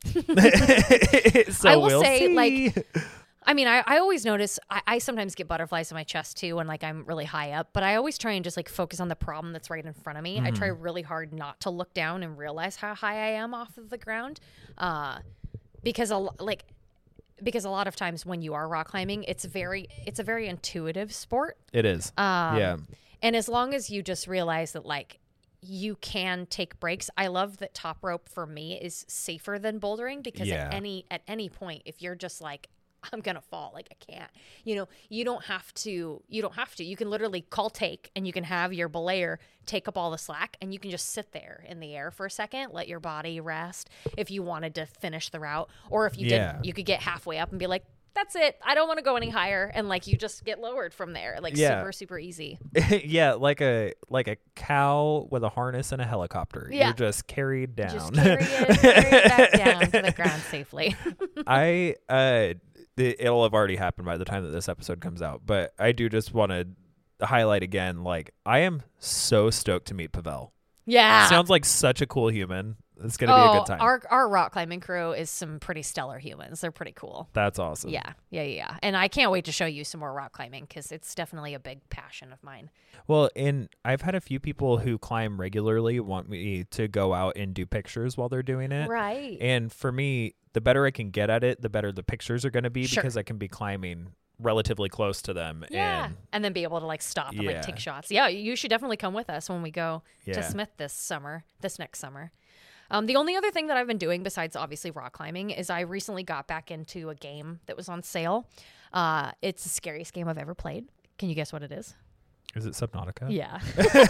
So I will we'll say, see. like, I mean, I, I always notice I, I sometimes get butterflies in my chest too when like I'm really high up, but I always try and just like focus on the problem that's right in front of me. I try really hard not to look down and realize how high I am off of the ground, uh, because a lo- like because a lot of times when you are rock climbing, it's very it's a very intuitive sport. It is. Um, yeah. And as long as you just realize that, like, you can take breaks. I love that top rope for me is safer than bouldering because Yeah. at any at any point, if you're just like, I'm gonna fall, like I can't, you know, you don't have to. You don't have to. You can literally call take, and you can have your belayer take up all the slack, and you can just sit there in the air for a second, let your body rest. If you wanted to finish the route, or if you Yeah. didn't, you could get halfway up and be like, that's it. I don't want to go any higher. And like, you just get lowered from there. Like Yeah. super, super easy. Yeah, like a like a cow with a harness and a helicopter. Yeah. You're just carried down. Just carry it, carry it back down to the ground safely. I uh it, it'll have already happened by the time that this episode comes out. But I do just want to highlight again, like, I am so stoked to meet Pavel. Yeah. Sounds like such a cool human. It's going to oh, be a good time. Our, our rock climbing crew is some pretty stellar humans. They're pretty cool. That's awesome. Yeah, yeah, yeah, yeah. And I can't wait to show you some more rock climbing because it's definitely a big passion of mine. Well, and I've had a few people who climb regularly want me to go out and do pictures while they're doing it. Right. And for me, the better I can get at it, the better the pictures are going to be Sure. because I can be climbing relatively close to them. Yeah. And And then be able to like stop and Yeah. like take shots. Yeah, you should definitely come with us when we go Yeah. to Smith this summer, this next summer. Um, the only other thing that I've been doing besides obviously rock climbing is I recently got back into a game that was on sale. Uh, it's the scariest game I've ever played. Can you guess what it is? is it Subnautica? Yeah.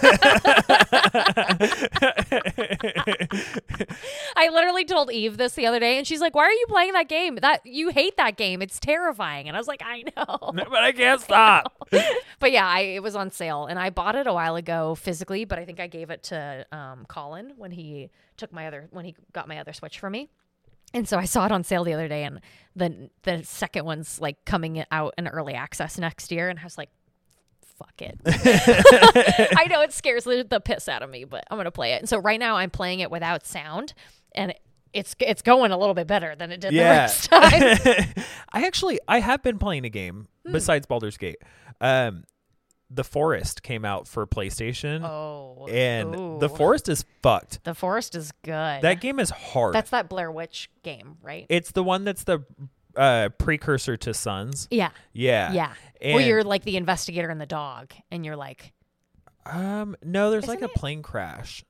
I literally told Eve this the other day, and she's like, "Why are you playing that game? That you hate that game. It's terrifying." And I was like, "I know." But I can't stop. But yeah, I, it was on sale, and I bought it a while ago physically, but I think I gave it to um, Colin when he took my other when he got my other Switch for me. And so I saw it on sale the other day, and the the second one's like coming out in early access next year, and I was like, fuck it. I know it scares the, the piss out of me, but I'm gonna play it. And so right now I'm playing it without sound, and it, it's it's going a little bit better than it did Yeah. the first time. I actually, I have been playing a game Hmm. besides Baldur's Gate. Um, The Forest came out for PlayStation. Oh, And ooh. The Forest is fucked. The Forest is good. That game is hard. That's that Blair Witch game, right? It's the one that's the uh, precursor to Sons. yeah. Yeah. Yeah. And, Where you're like the investigator and the dog, and you're like, um, no, there's like Isn't a it- plane crash.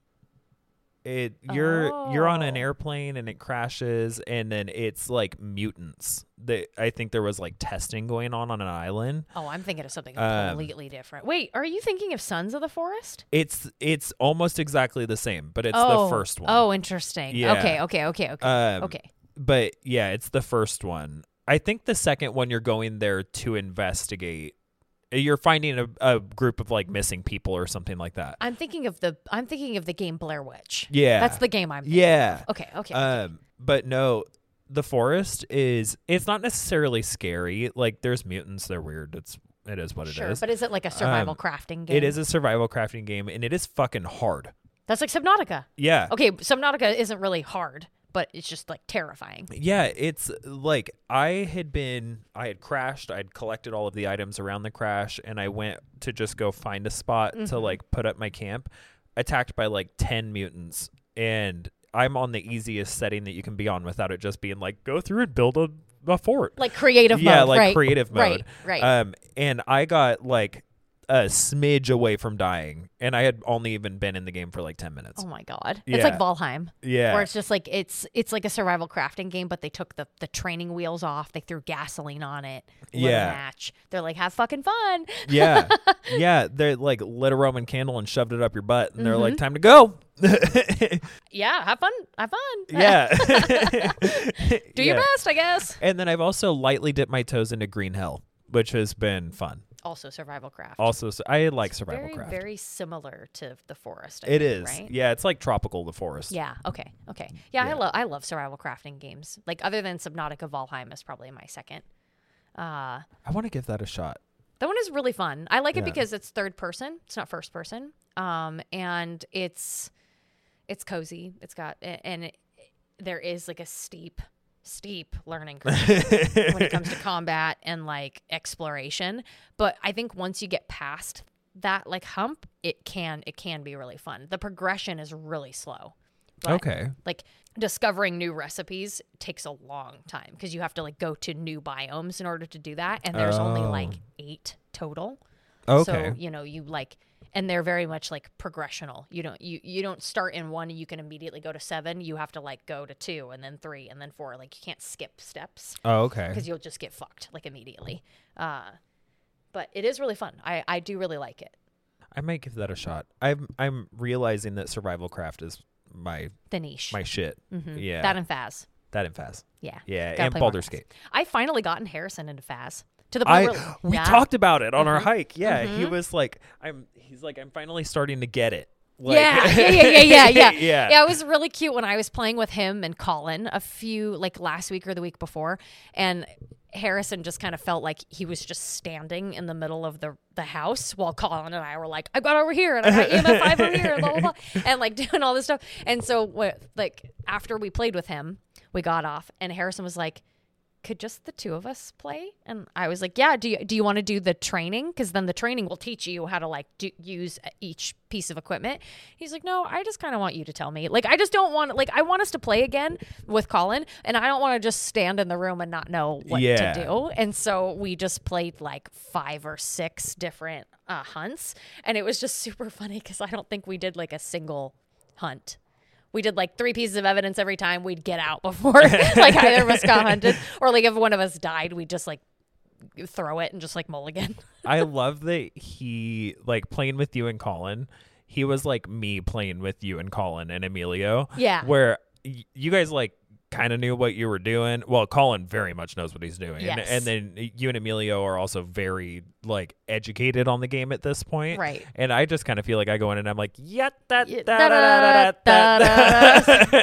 It you're you're on an Oh. airplane and it crashes, and then it's like mutants. That I think there was like testing going on on an island. oh, I'm thinking of something Um, completely different. Wait, are you thinking of Sons of the Forest? It's it's almost exactly the same, but it's oh. the first one. Oh, interesting. Yeah. Okay, okay, okay, okay. Um, okay. But yeah, it's the first one. I think the second one you're going there to investigate. You're finding a, a group of like missing people or something like that. I'm thinking of the I'm thinking of the game Blair Witch. Yeah. That's the game I'm thinking Yeah. of. Okay, okay. okay. Um, but no, the Forest is it's not necessarily scary. Like there's mutants, they're weird. It's it is what it is. sure, but is it like a survival Um, crafting game? It is a survival crafting game, and it is fucking hard. That's like Subnautica. Yeah. Okay, Subnautica isn't really hard, but it's just like terrifying. Yeah, it's like I had been, I had crashed, I'd collected all of the items around the crash, and I went to just go find a spot Mm-hmm. to like put up my camp, attacked by like ten mutants, and I'm on the easiest setting that you can be on without it just being like, go through and build a, a fort. Like creative yeah, mode, like right? creative mode. Right, right. Um, and I got like a smidge away from dying, and I had only even been in the game for like ten minutes. Oh my god. Yeah. It's like Valheim. Yeah. Where it's just like it's it's like a survival crafting game, but they took the, the training wheels off, they threw gasoline on it, lit a Yeah. match. They're like, have fucking fun. Yeah. Yeah. They like lit a Roman candle and shoved it up your butt, and they're Mm-hmm. like, time to go. Yeah, have fun. Have fun. Yeah. Do your Yeah. best, I guess. And then I've also lightly dipped my toes into Green Hell, which has been fun. Also survival craft. Also, so I like survival very, craft. very similar to the forest. I It think, is. right? Yeah, it's like tropical the forest. Yeah. Okay. Okay. Yeah, I Yeah. love I love survival crafting games. Like other than Subnautica, Valheim is probably my second. Uh, I want to give that a shot. that one is really fun. I like it Yeah. because it's third person. It's not first person. Um, and it's it's cozy. It's got and it, there is like a steep steep learning curve when it comes to combat and like exploration. But I think once you get past that like hump, it can it can be really fun. The progression is really slow. But, Okay. like discovering new recipes takes a long time because you have to like go to new biomes in order to do that, and there's only Oh. like eight total. Okay. So you know you like, and they're very much like progressional. You don't you you don't start in one and you can immediately go to seven. You have to like go to two and then three and then four. Like you can't skip steps oh, okay. because you'll just get fucked like immediately. Uh, but it is really fun. I I do really like it. I might give that a shot. I'm I'm realizing that survival craft is my The niche. my shit. Mhm. Yeah. That and Faz. that and Faz. Yeah. Yeah, Gotta and play more Baldur's Faz. Gate. I finally gotten Harrison into Faz to the point I where we yeah. talked about it on our Mhm. hike. Yeah, he Mhm. was like, I'm. He's like, I'm finally starting to get it. Like, yeah, yeah, yeah, yeah, yeah, yeah. yeah. Yeah, it was really cute when I was playing with him and Colin a few like last week or the week before, and Harrison just kind of felt like he was just standing in the middle of the the house while Colin and I were like, I got over here and I got E M F five over here and blah, blah, blah, and like doing all this stuff. And so what, like after we played with him, we got off and Harrison was like, could just the two of us play? And I was like, yeah, do you, do you want to do the training? Because then the training will teach you how to like do, use each piece of equipment. He's like, no, I just kind of want you to tell me. Like, I just don't want, like, I want us to play again with Colin and I don't want to just stand in the room and not know what Yeah. to do. And so we just played like five or six different uh, hunts. And it was just super funny because I don't think we did like a single hunt. We did like three pieces of evidence every time we'd get out before like either of us got hunted, or like if one of us died, we'd just like throw it and just like mulligan. I love that he like playing with you and Colin. He was like me playing with you and Colin and Emilio. Yeah. Where y- you guys like kind of knew what you were doing. Well, Colin very much knows what he's doing. Yes. And then you and Emilio are also very like educated on the game at this point. Right. And I just kind of feel like I go in and I'm like, yeah, that, Yeah, da, da, da, da, da,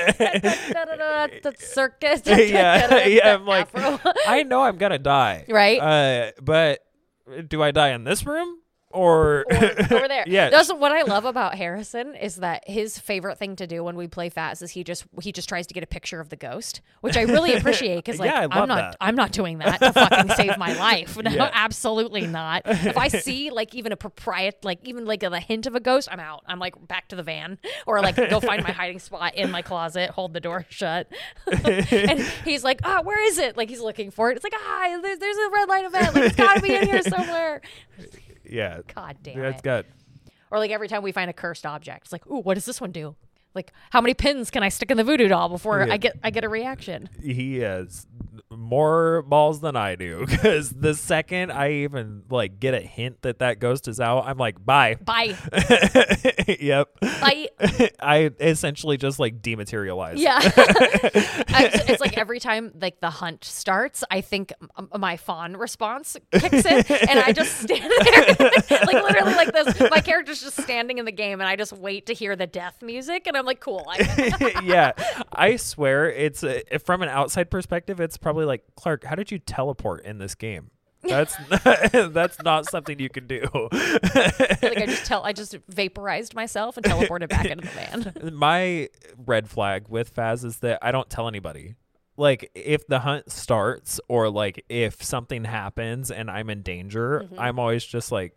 da. The circus. yeah, yeah. I'm like, Afro. I know I'm gonna die, Right. Uh, but do I die in this room or, Or over there. Yeah. That's what I love about Harrison is that his favorite thing to do when we play Faz is he just he just tries to get a picture of the ghost, which I really appreciate because like Yeah, I love I'm not that. I'm not doing that to fucking save my life. No, Yeah. absolutely not. If I see like even a propriet like even like a, hint of a ghost, I'm out. I'm like back to the van or like go find my hiding spot in my closet, hold the door shut. And he's like, oh, where is it? Like he's looking for it. It's like ah, there's, there's a red light event. Like it's got to be in here somewhere. yeah, God damn that's it. got. Or like every time we find a cursed object, it's like, ooh, what does this one do? Like, how many pins can I stick in the voodoo doll before Yeah. I get I get a reaction? He has more balls than I do because the second I even like get a hint that that ghost is out, I'm like, bye. Bye. Yep. Bye. I essentially just like dematerialize. Yeah. it's, it's like every time like the hunt starts, I think m- my fawn response kicks in and I just stand there like literally like this. My character's just standing in the game and I just wait to hear the death music and I'm like, cool. I- Yeah, I swear it's a, from an outside perspective, it's probably like, Clark, how did you teleport in this game? That's that's not something you can do. like I just tell I just vaporized myself and teleported back into the van. My red flag with Faz is that I don't tell anybody. Like if the hunt starts or like if something happens and I'm in danger, Mm-hmm. I'm always just like,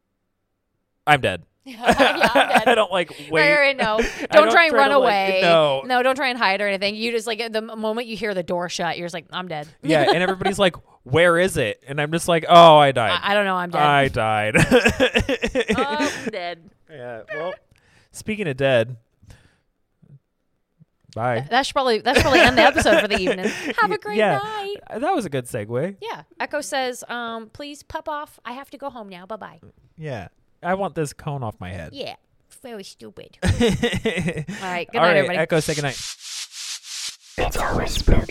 I'm dead. yeah, I'm dead. I don't like wait. Right, right, no. Don't, don't try and try run to, like- away. no. no, don't try and hide or anything. You just like the moment you hear the door shut, you're just like, I'm dead. Yeah, and everybody's like, where is it? And I'm just like, oh, I died. I, I don't know. I'm dead. I died. oh, I'm dead. Yeah. Well, speaking of dead, bye. That should probably that should probably end the episode for the evening. Have a great yeah, night. that was a good segue. Yeah. Echo says, um, please pop off. I have to go home now. Bye bye. Yeah. I want this cone off my head. Yeah. Very stupid. All All right. Good All night, right, everybody. Echo, say good night. It's always spooky.